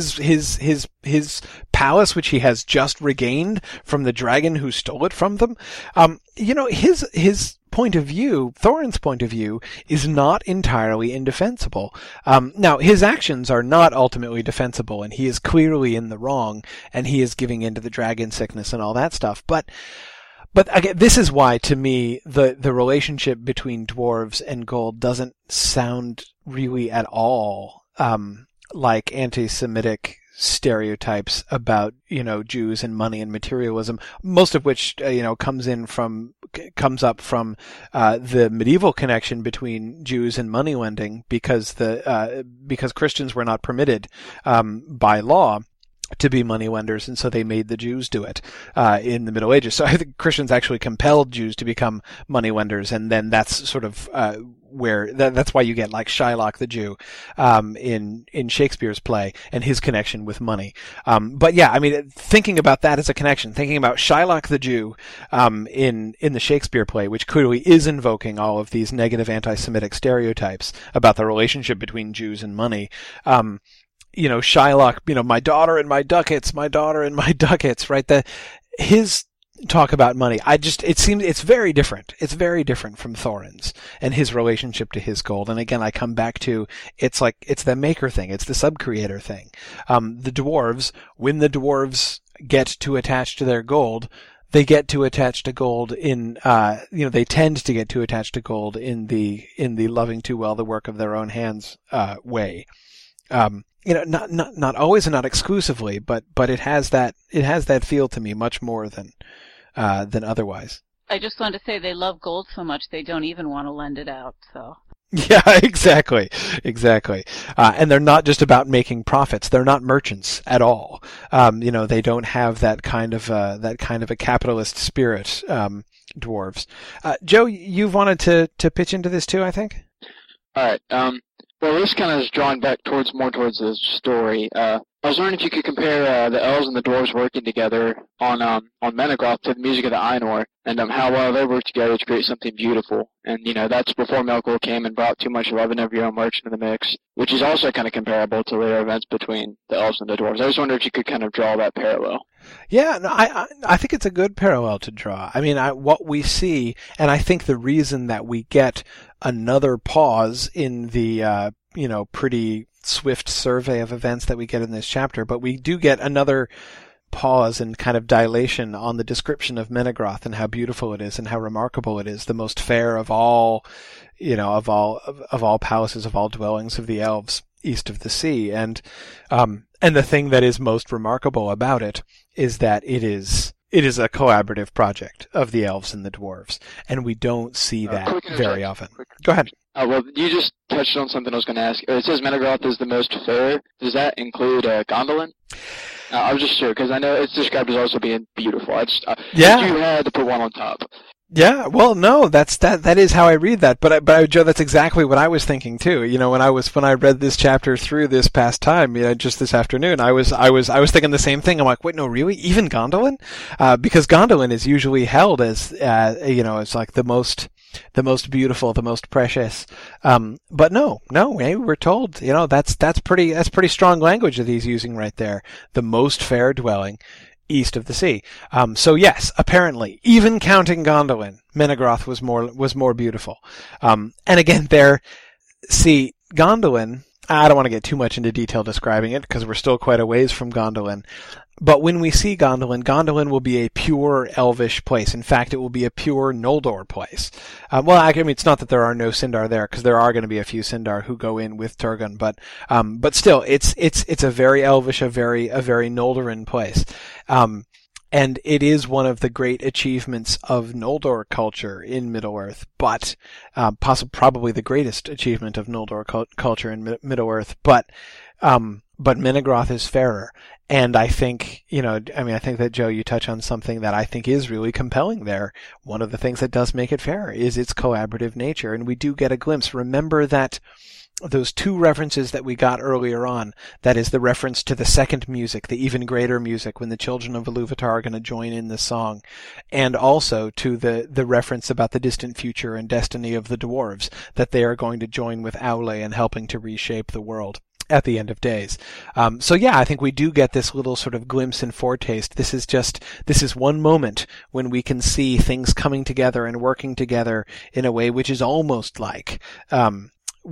his palace, which he has just regained from the dragon who stole it from them. His point of view, Thorin's point of view, is not entirely indefensible. Now, his actions are not ultimately defensible, and he is clearly in the wrong, and he is giving in to the dragon sickness and all that stuff. But again, this is why, to me, the relationship between dwarves and gold doesn't sound really at all like anti-Semitic stereotypes about, Jews and money and materialism, most of which, comes up from the medieval connection between Jews and moneylending, because Christians were not permitted by law to be moneylenders, and so they made the Jews do it in the Middle Ages. So I think Christians actually compelled Jews to become moneylenders, and then that's sort of where that's why you get like Shylock the Jew in Shakespeare's play and his connection with money. But yeah, I mean, thinking about that as a connection, thinking about Shylock the Jew in the Shakespeare play, which clearly is invoking all of these negative anti-Semitic stereotypes about the relationship between Jews and money. Shylock, my daughter and my ducats, right? His talk about money, it seems it's very different. It's very different from Thorin's and his relationship to his gold. And again, I come back to, it's the maker thing. It's the sub-creator thing. The dwarves, when the dwarves get to attach to their gold, they get to attach to gold in, they tend to get to attach to gold in the loving too well the work of their own hands, way. Not always and not exclusively, but it has that feel to me much more than otherwise. I just wanted to say they love gold so much they don't even want to lend it out, so. Yeah, exactly. And they're not just about making profits. They're not merchants at all. They don't have that kind of a capitalist spirit, dwarves. Joe, you've wanted to pitch into this too, I think? Alright, well, this kind of is drawn back more towards the story. I was wondering if you could compare the elves and the dwarves working together on Menegroth to the music of the Ainur, and how well they work together to create something beautiful. And that's before Melkor came and brought too much love and every own merchant in the mix, which is also kind of comparable to later events between the elves and the dwarves. I just wonder if you could kind of draw that parallel. Yeah, no, I think it's a good parallel to draw. I mean, what we see, and I think the reason that we get another pause in the pretty swift survey of events that we get in this chapter, but we do get another pause and kind of dilation on the description of Menegroth and how beautiful it is and how remarkable it is, the most fair of all, of all palaces, of all dwellings of the elves east of the sea. And the thing that is most remarkable about it is that it is a collaborative project of the elves and the dwarves, and we don't see that very often. Go ahead. Well, you just touched on something I was going to ask. It says Menegroth is the most fair. Does that include Gondolin? I was just sure, because I know it's described as also being beautiful. You had to put one on top. Yeah, well, no, that is how I read that. But Joe, that's exactly what I was thinking too. When I read this chapter through this past time, just this afternoon, I was thinking the same thing. I'm like, wait, no, really? Even Gondolin? Because Gondolin is usually held as, it's like the most beautiful, the most precious. But no, we're told, that's pretty strong language that he's using right there. The most fair dwelling east of the sea. So yes, apparently, even counting Gondolin, Menegroth was more beautiful. And again, Gondolin, I don't want to get too much into detail describing it because we're still quite a ways from Gondolin. But when we see Gondolin, Gondolin will be a pure Elvish place. In fact, it will be a pure Noldor place. Well, I mean, it's not that there are no Sindar there, because there are going to be a few Sindar who go in with Turgon. But still, it's a very Elvish, a very Noldorin place. And it is one of the great achievements of Noldor culture in Middle-earth, but probably the greatest achievement of Noldor culture in Middle-earth. But Menegroth is fairer. And I think, I think that, Joe, you touch on something that I think is really compelling there. One of the things that does make it fair is its collaborative nature, and we do get a glimpse. Remember that those two references that we got earlier on, that is the reference to the second music, the even greater music, when the children of Iluvatar are going to join in the song, and also to the reference about the distant future and destiny of the dwarves, that they are going to join with Aule in helping to reshape the world at the end of days. So yeah, I think we do get this little sort of glimpse and foretaste. This is one moment when we can see things coming together and working together in a way which is almost like the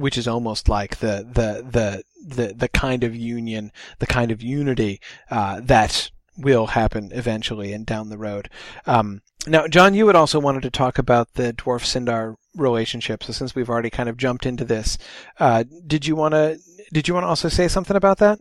kind of union, the kind of unity, that will happen eventually and down the road. Now, John, you had also wanted to talk about the Dwarf Sindar relationship. So since we've already kind of jumped into this, did you want to also say something about that?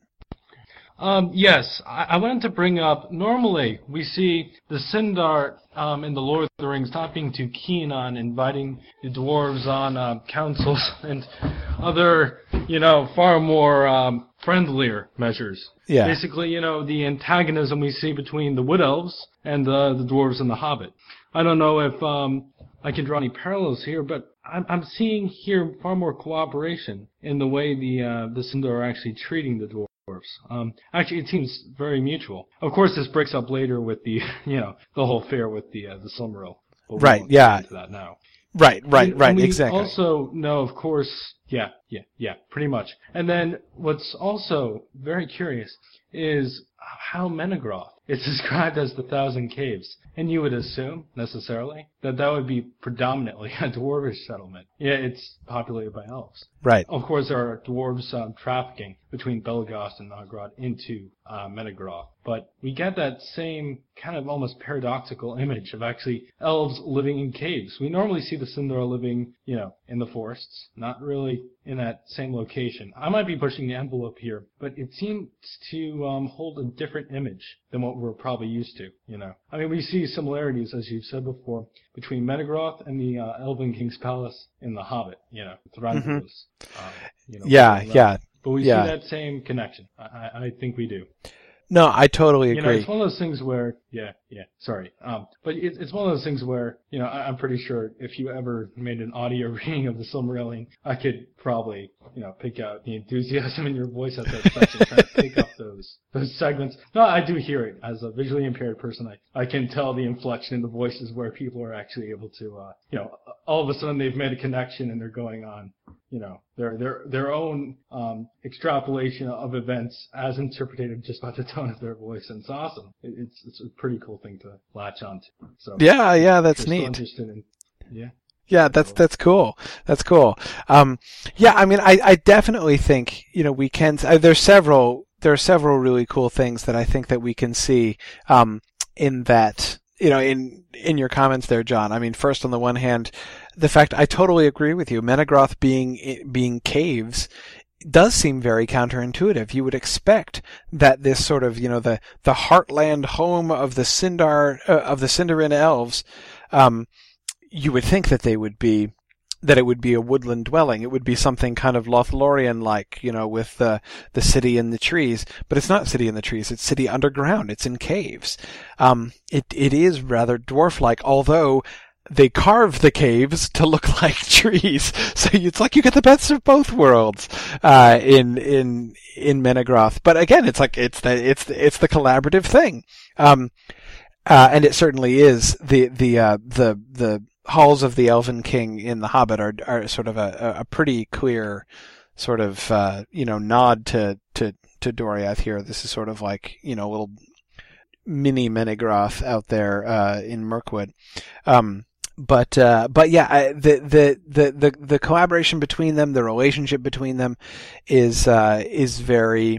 Yes, I wanted to bring up, normally we see the Sindar in the Lord of the Rings not being too keen on inviting the dwarves on councils and other, far more friendlier measures. Yeah. Basically, the antagonism we see between the Wood Elves and the dwarves and the Hobbit. I don't know if I can draw any parallels here, but I'm seeing here far more cooperation in the way the Sindar are actually treating the dwarves. Actually, it seems very mutual. Of course, this breaks up later with the the whole affair with the Silmaril. Right. Yeah. Into that now. Right. And we Exactly. also know, of course, yeah, pretty much. And then what's also very curious is how Menegroth is described as the Thousand Caves. And you would assume, necessarily, that would be predominantly a dwarvish settlement. Yeah, it's populated by elves. Right. Of course, there are dwarves trafficking between Belagast and Nogrod into Menegroth. But we get that same kind of almost paradoxical image of actually elves living in caves. We normally see the Sindar living, in the forests, not really in that same location. I might be pushing the envelope here, but it seems to hold a different image than what we're probably used to, I mean, we see similarities, as you've said before, between Menegroth and the Elven King's Palace in The Hobbit, Thranduil's, Yeah. But we see that same connection. I think we do. No, I totally agree. It's one of those things where, sorry. But it's one of those things where, I'm pretty sure if you ever made an audio reading of the Silmarillion, I could probably, pick out the enthusiasm in your voice at that section, trying to pick up those segments. No, I do hear it. As a visually impaired person, I can tell the inflection in the voices where people are actually able to, all of a sudden they've made a connection and they're going on, their own extrapolation of events as interpreted just by the tone of their voice, and it's awesome. It's a pretty cool thing to latch onto. So yeah, that's neat. Yeah, that's cool. That's cool. I mean, I definitely think we can. There are several really cool things that I think that we can see in that. In your comments there, John. I mean, first on the one hand, the fact I totally agree with you. Menegroth being caves does seem very counterintuitive. You would expect that this sort of the heartland home of the Sindarin elves, you would think that it would be a woodland dwelling. It would be something kind of Lothlorien-like, with the city in the trees. But it's not city in the trees. It's city underground. It's in caves. It is rather dwarf-like, although they carve the caves to look like trees. So it's like you get the best of both worlds in Menegroth. But again, it's like it's the collaborative thing. And it certainly is the halls of the Elven King in The Hobbit are sort of a pretty clear sort of nod to Doriath here. This is sort of like a little mini Menegroth out there in Mirkwood. yeah, the collaboration between them, the relationship between them, is very,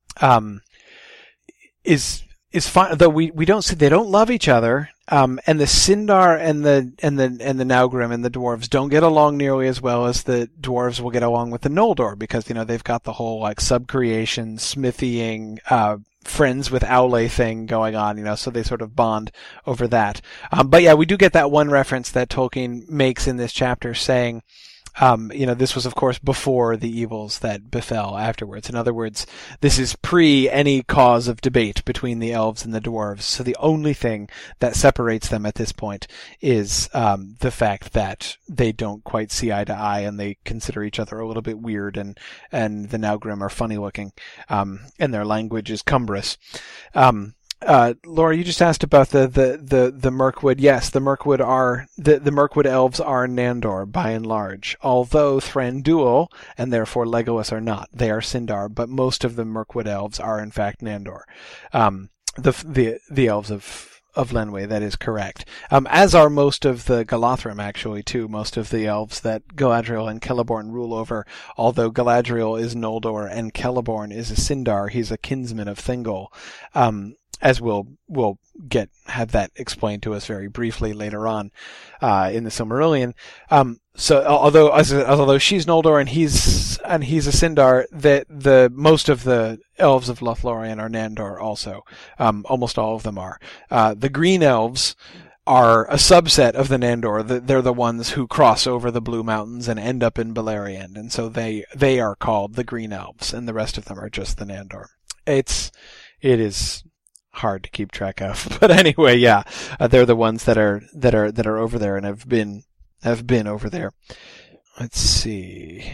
is fine. Though we don't see, they don't love each other. And the Sindar and the Naugrim and the dwarves don't get along nearly as well as the dwarves will get along with the Noldor, because they've got the whole like subcreation, smithying, friends with Aule thing going on, so they sort of bond over that. But yeah, we do get that one reference that Tolkien makes in this chapter saying, this was of course before the evils that befell afterwards. In other words, this is pre any cause of debate between the elves and the dwarves. So the only thing that separates them at this point is the fact that they don't quite see eye to eye, and they consider each other a little bit weird, and the Naugrim are funny looking, and their language is cumbrous. Laura, you just asked about the Mirkwood. Yes, the Mirkwood elves are Nandor by and large, although Thranduil and therefore Legolas are not. They are Sindar, but most of the Mirkwood elves are in fact Nandor. The elves of Lenwë, that is correct. As are most of the Galathrim, actually, too. Most of the elves that Galadriel and Celeborn rule over, although Galadriel is Noldor and Celeborn is a Sindar, he's a kinsman of Thingol. As we'll have that explained to us very briefly later on in the Silmarillion. So although she's Noldor and he's a Sindar, the most of the elves of Lothlorien are Nandor also. Almost all of them are. The green elves are a subset of the Nandor. They're the ones who cross over the Blue Mountains and end up in Beleriand, and so they are called the green elves, and the rest of them are just the Nandor. It is hard to keep track of, but anyway, yeah, they're the ones that are over there and have been over there. Let's see.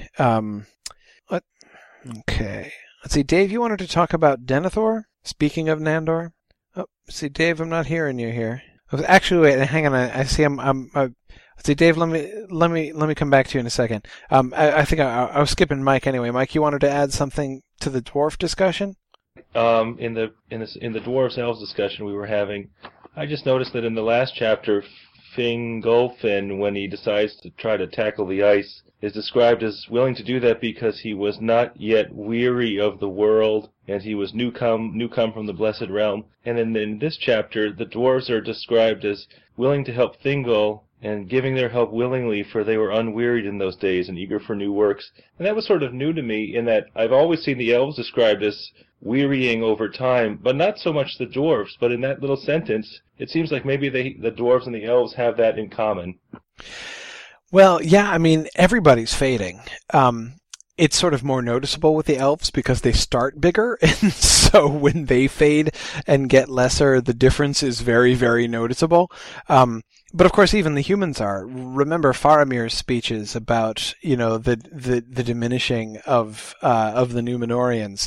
Okay. Let's see, Dave, you wanted to talk about Denethor? Speaking of Nandor. Oh, see, Dave, I'm not hearing you here. Actually, wait, hang on. I see. Let's see, Dave. Let me come back to you in a second. I think I was skipping Mike anyway. Mike, you wanted to add something to the dwarf discussion? In the dwarves elves discussion we were having, I just noticed that in the last chapter, Fingolfin, when he decides to try to tackle the ice, is described as willing to do that because he was not yet weary of the world, and he was new come from the Blessed Realm. And in this chapter, the dwarves are described as willing to help Thingol and giving their help willingly, for they were unwearied in those days and eager for new works. And that was sort of new to me, in that I've always seen the elves described as wearying over time, but not so much the dwarves. But in that little sentence, it seems like maybe the dwarves and the elves have that in common. Well, yeah, I mean, everybody's fading. It's sort of more noticeable with the elves because they start bigger, and so when they fade and get lesser, the difference is very, very noticeable. But of course, even the humans are. Remember Faramir's speeches about, the diminishing of the Númenóreans,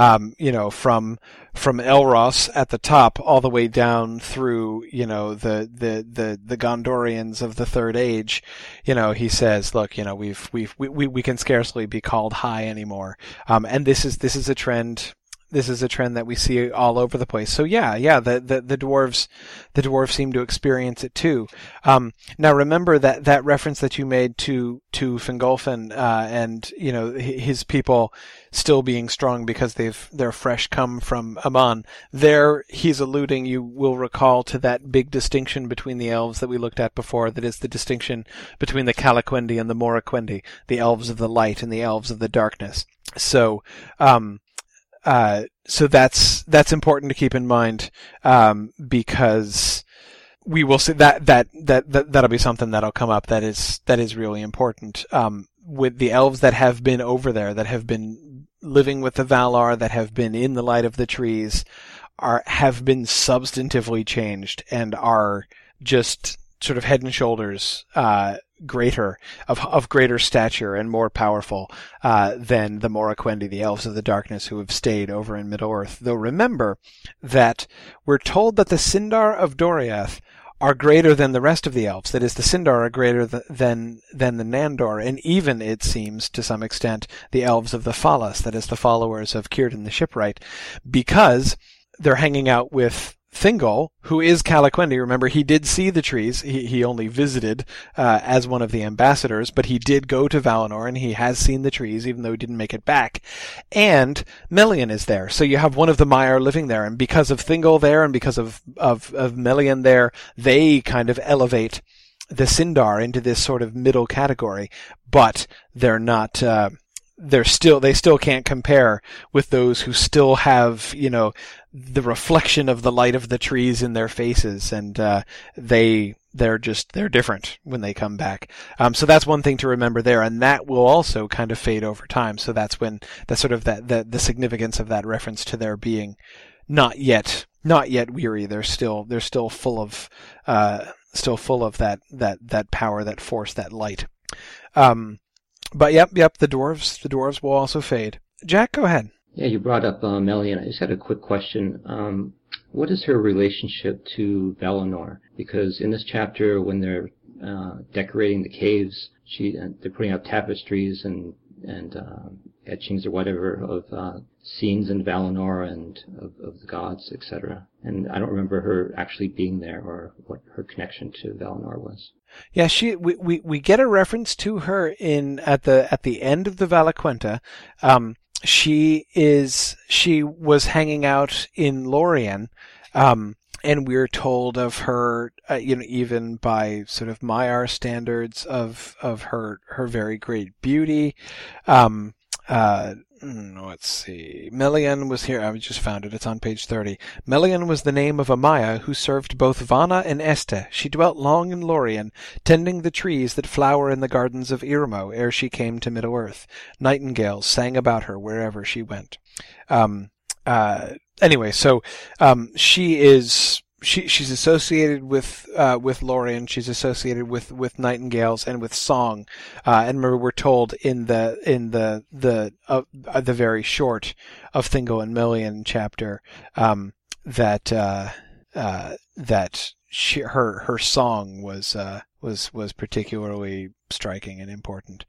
from Elros at the top all the way down through, the Gondorians of the Third Age. He says, look, we can scarcely be called high anymore. And this is a trend. This is a trend that we see all over the place. So the dwarves seem to experience it too. Now remember that reference that you made to Fingolfin, and, his people still being strong because they're fresh come from Aman. There he's alluding, you will recall, to that big distinction between the elves that we looked at before, that is the distinction between the Calaquendi and the Moraquendi, the elves of the light and the elves of the darkness. So that's important to keep in mind, because we will see that'll be something that'll come up that is really important. With the elves that have been over there, that have been living with the Valar, that have been in the light of the trees, have been substantively changed and are just sort of head and shoulders greater, of greater stature and more powerful than the Moraquendi, the elves of the darkness, who have stayed over in Middle-earth. Though remember that we're told that the Sindar of Doriath are greater than the rest of the elves. That is, the Sindar are greater than the Nandor, and even, it seems, to some extent, the elves of the Falas, that is, the followers of Círdan the Shipwright, because they're hanging out with Thingol, who is Calaquendi, remember, he did see the trees. He only visited as one of the ambassadors, but he did go to Valinor, and he has seen the trees, even though he didn't make it back. And Melian is there. So you have one of the Maiar living there, and because of Thingol there, and because of Melian there, they kind of elevate the Sindar into this sort of middle category, but they're not... they still can't compare with those who still have, the reflection of the light of the trees in their faces, and they're different when they come back. So that's one thing to remember there, and that will also kind of fade over time. So that's sort of the significance of that reference to their being not yet weary. They're still full of that power, that force, that light. But yep, the dwarves will also fade. Jack, go ahead. Yeah, you brought up Melian. I just had a quick question. What is her relationship to Valinor? Because in this chapter, when they're decorating the caves, they're putting up tapestries and etchings or whatever of scenes in Valinor and of the gods, etc. And I don't remember her actually being there or what her connection to Valinor was. Yeah, we get a reference to her at the end of the Valaquenta. She was hanging out in Lorien, and we're told of her, even by sort of Maiar standards of her very great beauty. Let's see. Melian was here. I just found it. It's on page 30. Melian was the name of a Maia who served both Vana and Este. She dwelt long in Lorien, tending the trees that flower in the gardens of Irmo ere she came to Middle-earth. Nightingales sang about her wherever she went. Anyway, so she's associated with Lorien. She's associated with nightingales and with song. And remember, we're told in the very short of Thingol and Melian chapter that her song was particularly striking and important.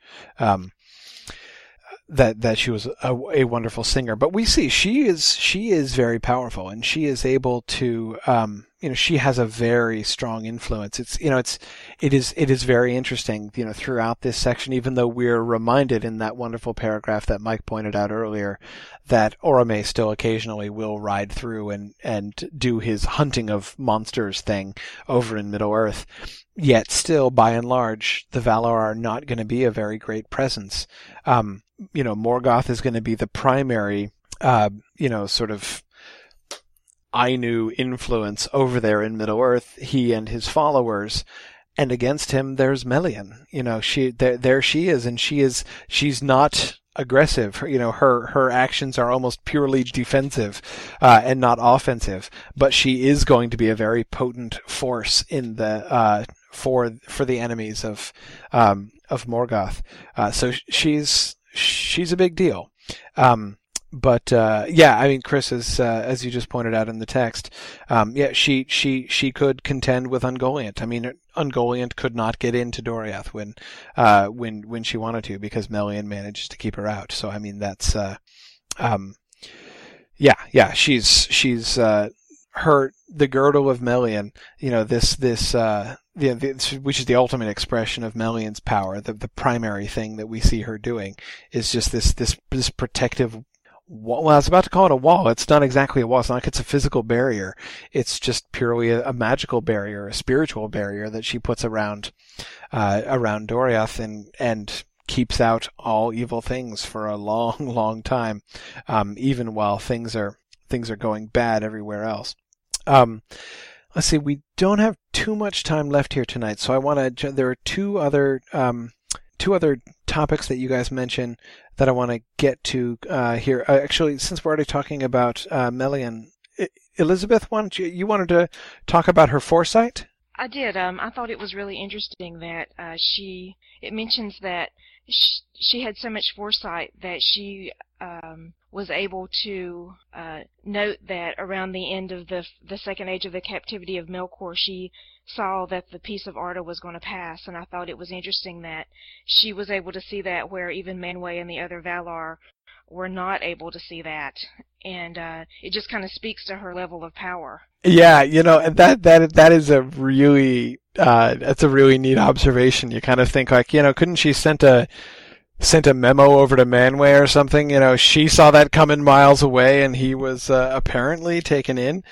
That she was a wonderful singer, but we see she is very powerful, and she is able to she has a very strong influence. It is very interesting throughout this section, even though we're reminded in that wonderful paragraph that Mike pointed out earlier that Orome still occasionally will ride through and do his hunting of monsters thing over in Middle-earth. Yet still, by and large, the Valar are not going to be a very great presence. Morgoth is going to be the primary, sort of Ainu influence over there in Middle-earth, he and his followers. And against him, there's Melian. There she is, and she's not aggressive. Her actions are almost purely defensive, and not offensive. But she is going to be a very potent force in the, for the enemies of Morgoth. So she's a big deal. Chris, as you just pointed out in the text, she could contend with Ungoliant. I mean, Ungoliant could not get into Doriath when she wanted to, because Melian manages to keep her out. So I mean, that's she's the girdle of Melian. Which is the ultimate expression of Melian's power. The primary thing that we see her doing is just this protective wall. Well, I was about to call it a wall. It's not exactly a wall. It's not like it's a physical barrier. It's just purely a magical barrier, a spiritual barrier that she puts around Doriath and keeps out all evil things for a long, long time, even while things are going bad everywhere else. Let's see. We don't have too much time left here tonight, so I want to. There are two other topics that you guys mentioned that I want to get to here. Actually, since we're already talking about Melian, Elizabeth, you wanted to talk about her foresight? I did. I thought it was really interesting that it mentions that she had so much foresight that she was able to note that around the end of the second age of the captivity of Melkor, she saw that the Peace of Arda was going to pass, and I thought it was interesting that she was able to see that where even Manwë and the other Valar were not able to see that, and it just kind of speaks to her level of power. Yeah, that is a really that's a really neat observation. You kind of think like, couldn't she sent a memo over to Manwë or something? She saw that coming miles away, and he was apparently taken in.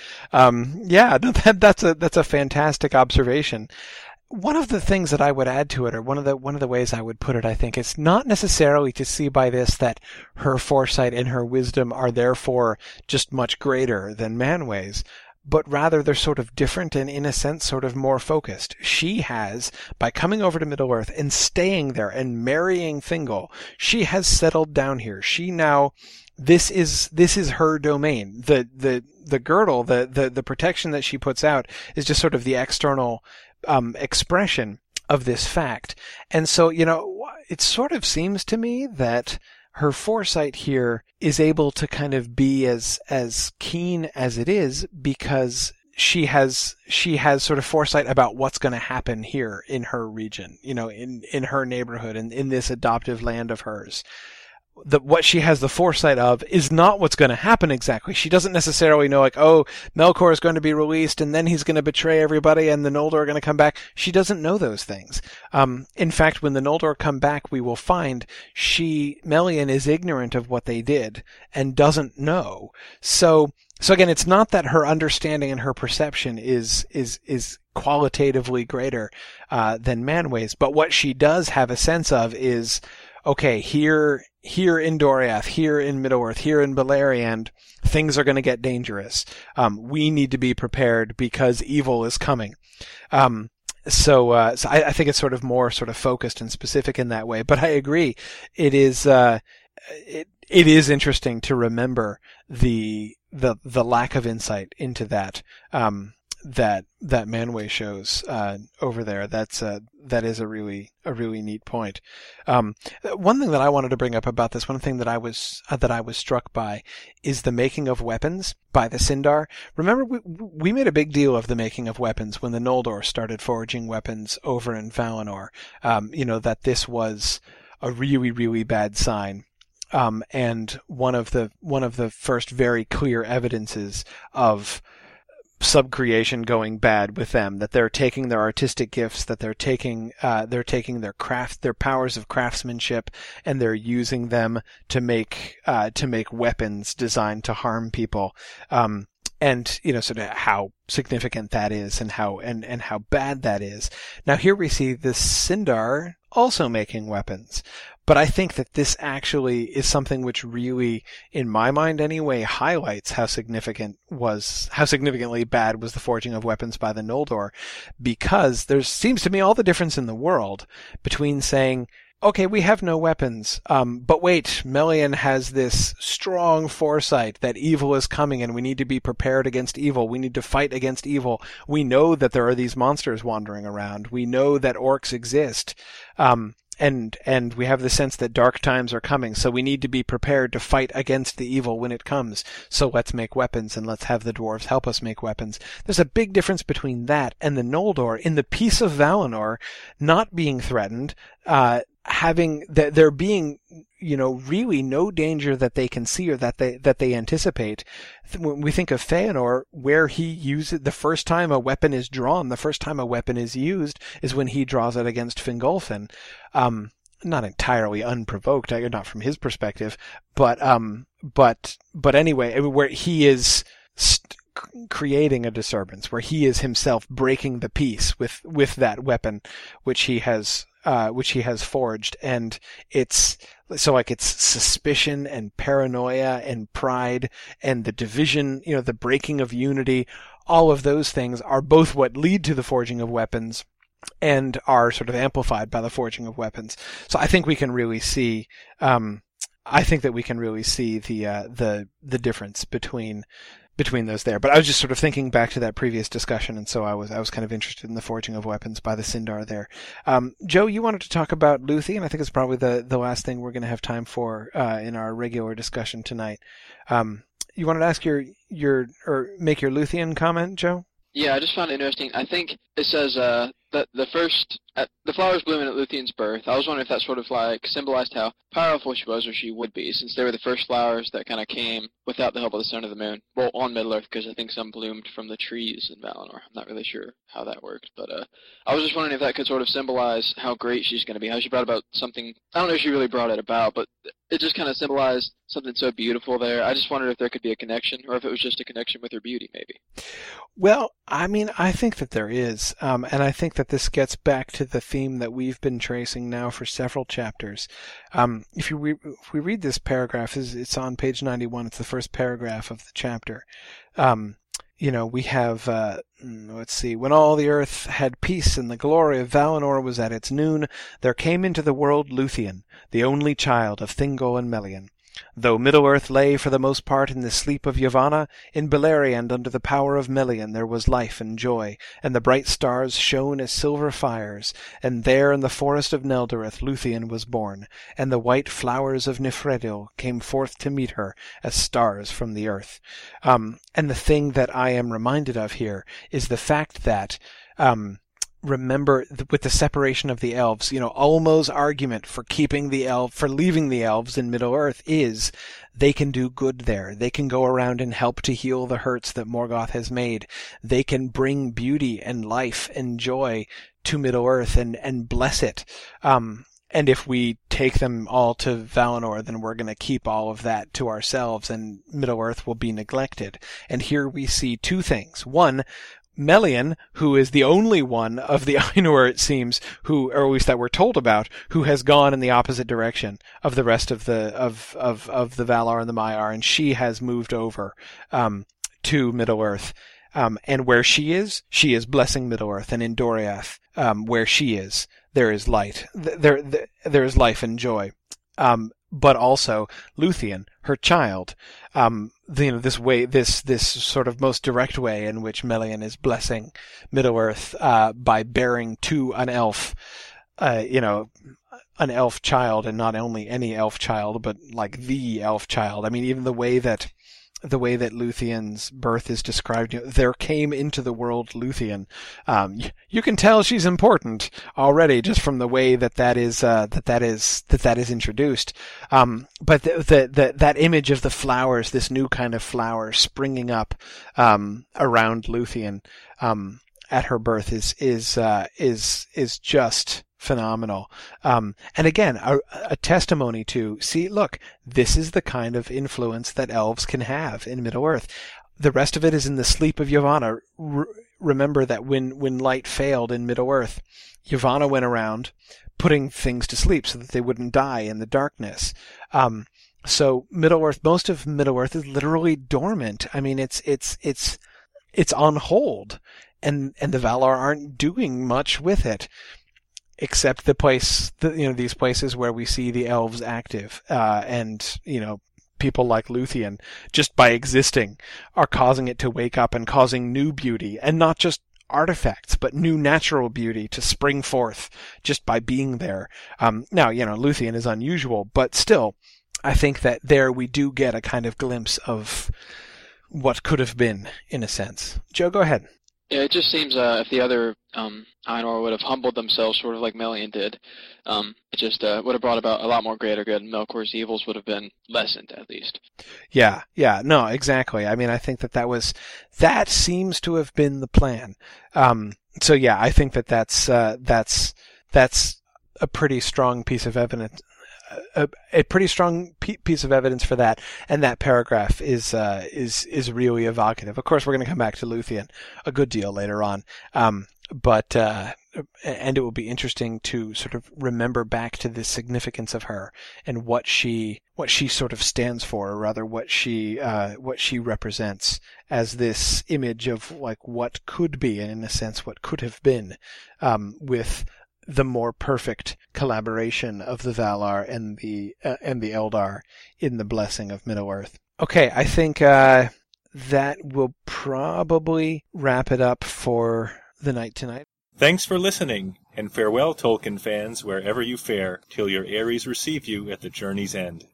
That's a fantastic observation. One of the things that I would add to it, or one of the ways I would put it, I think, is not necessarily to see by this that her foresight and her wisdom are therefore just much greater than Manwë's, but rather they're sort of different and, in a sense, sort of more focused. She has, by coming over to Middle-earth and staying there and marrying Thingol, she has settled down here. She now, this is her domain. The girdle, the protection that she puts out is just sort of the external expression of this fact. And so, it sort of seems to me that her foresight here is able to kind of be as keen as it is because she has sort of foresight about what's going to happen here in her region, in her neighborhood and in this adoptive land of hers. What she has the foresight of is not what's going to happen exactly. She doesn't necessarily know, like, oh, Melkor is going to be released and then he's going to betray everybody and the Noldor are going to come back. She doesn't know those things. In fact, when the Noldor come back, we will find Melian is ignorant of what they did and doesn't know. So again, it's not that her understanding and her perception is qualitatively greater than Manwë's, but what she does have a sense of is, okay, here in Doriath, here in Middle-earth, here in Beleriand, things are going to get dangerous. We need to be prepared because evil is coming. So I think it's sort of more sort of focused and specific in that way. But I agree, it is interesting to remember the lack of insight into that. That Manwë shows over there. That is a really neat point. One thing that I wanted to bring up about this, one thing that I was struck by, is the making of weapons by the Sindar. Remember, we made a big deal of the making of weapons when the Noldor started forging weapons over in Valinor. That this was a really, really bad sign. And one of the first very clear evidences of subcreation going bad with them, that they're taking their artistic gifts, that they're taking their powers of craftsmanship, and they're using them to make weapons designed to harm people. And sort of how significant that is and how bad that is. Now here we see the Sindar also making weapons. But I think that this actually is something which really, in my mind anyway, highlights how significantly bad was the forging of weapons by the Noldor, because there seems to me all the difference in the world between saying, okay, we have no weapons, but wait, Melian has this strong foresight that evil is coming and we need to be prepared against evil. We need to fight against evil. We know that there are these monsters wandering around. We know that orcs exist. And we have the sense that dark times are coming, so we need to be prepared to fight against the evil when it comes. So let's make weapons and let's have the dwarves help us make weapons. There's a big difference between that and the Noldor in the peace of Valinor not being threatened, there being, really no danger that they can see or that they anticipate. When we think of Feanor, where he uses the first time a weapon is drawn, the first time a weapon is used is when he draws it against Fingolfin. Not entirely unprovoked, not from his perspective, but anyway, where he is creating a disturbance, where he is himself breaking the peace with that weapon which he has forged, and it's suspicion and paranoia and pride and the division, the breaking of unity. All of those things are both what lead to the forging of weapons and are sort of amplified by the forging of weapons. So I think we can really see, the difference between those there. But I was just sort of thinking back to that previous discussion, and so I was kind of interested in the forging of weapons by the Sindar there. Joe, you wanted to talk about Luthien. I think it's probably the last thing we're going to have time for in our regular discussion tonight. You wanted to ask or make your Luthien comment, Joe? Yeah, I just found it interesting. I think it says the flowers blooming at Luthien's birth, I was wondering if that sort of like symbolized how powerful she was or she would be, since they were the first flowers that kind of came without the help of the sun or the moon. Well, on Middle-earth, because I think some bloomed from the trees in Valinor. I'm not really sure how that worked, but I was just wondering if that could sort of symbolize how great she's going to be, how she brought about something. I don't know if she really brought it about, but it just kind of symbolized something so beautiful there. I just wondered if there could be a connection, or if it was just a connection with her beauty, maybe. Well, I mean, I think that there is, and I think that this gets back to the theme that we've been tracing now for several chapters. If we read this paragraph, it's on page 91. It's the first paragraph of the chapter. We have, let's see, when all the earth had peace and the glory of Valinor was at its noon, there came into the world Luthien, the only child of Thingol and Melian. Though Middle-earth lay for the most part in the sleep of Yavanna, in Beleriand under the power of Melian there was life and joy, and the bright stars shone as silver fires, and there in the forest of Neldereth Luthien was born, and the white flowers of Nifredil came forth to meet her as stars from the earth. And the thing that I am reminded of here is the fact that remember, with the separation of the elves, Ulmo's argument for leaving the elves in Middle-earth is they can do good there. They can go around and help to heal the hurts that Morgoth has made. They can bring beauty and life and joy to Middle-earth and bless it. And if we take them all to Valinor, then we're going to keep all of that to ourselves, and Middle-earth will be neglected. And here we see two things. One, Melian, who is the only one of the Ainur, it seems, or at least that we're told about, who has gone in the opposite direction of the rest of the Valar and the Maiar, and she has moved over to Middle-earth. And where she is blessing Middle-earth, and in Doriath, where she is, there is light. There is life and joy. But also Luthien, her child, this sort of most direct way in which Melian is blessing Middle-earth, by bearing to an elf, an elf child, and not only any elf child, but like the elf child. I mean, even the way that Luthien's birth is described, there came into the world Luthien. You can tell she's important already just from the way that is introduced. But that image of the flowers, this new kind of flower springing up around Luthien at her birth is just phenomenal. And again, a testimony to, see, look, this is the kind of influence that elves can have in Middle-earth. The rest of it is in the sleep of Yavanna. Remember that when light failed in Middle-earth, Yavanna went around putting things to sleep so that they wouldn't die in the darkness. So Middle-earth, most of Middle-earth is literally dormant. I mean, it's on hold, and the Valar aren't doing much with it. Except these places where we see the elves active, and people like Luthien, just by existing, are causing it to wake up and causing new beauty, and not just artifacts, but new natural beauty to spring forth just by being there. Now, Luthien is unusual, but still, I think that there we do get a kind of glimpse of what could have been, in a sense. Joe, go ahead. Yeah, it just seems if the other Ainur would have humbled themselves sort of like Melian did, it just would have brought about a lot more greater good, and Melkor's evils would have been lessened, at least. Yeah, no, exactly. I mean, I think that seems to have been the plan. So yeah, I think that's a pretty strong piece of evidence. A pretty strong piece of evidence for that, and that paragraph is really evocative. Of course, we're going to come back to Luthien a good deal later on, but it will be interesting to sort of remember back to the significance of her and what she sort of stands for, or rather what she represents as this image of like what could be, and in a sense what could have been, with the more perfect collaboration of the Valar and the Eldar in the blessing of Middle-earth. Okay, I think that will probably wrap it up for the night tonight. Thanks for listening, and farewell, Tolkien fans, wherever you fare, till your Ares receive you at the journey's end.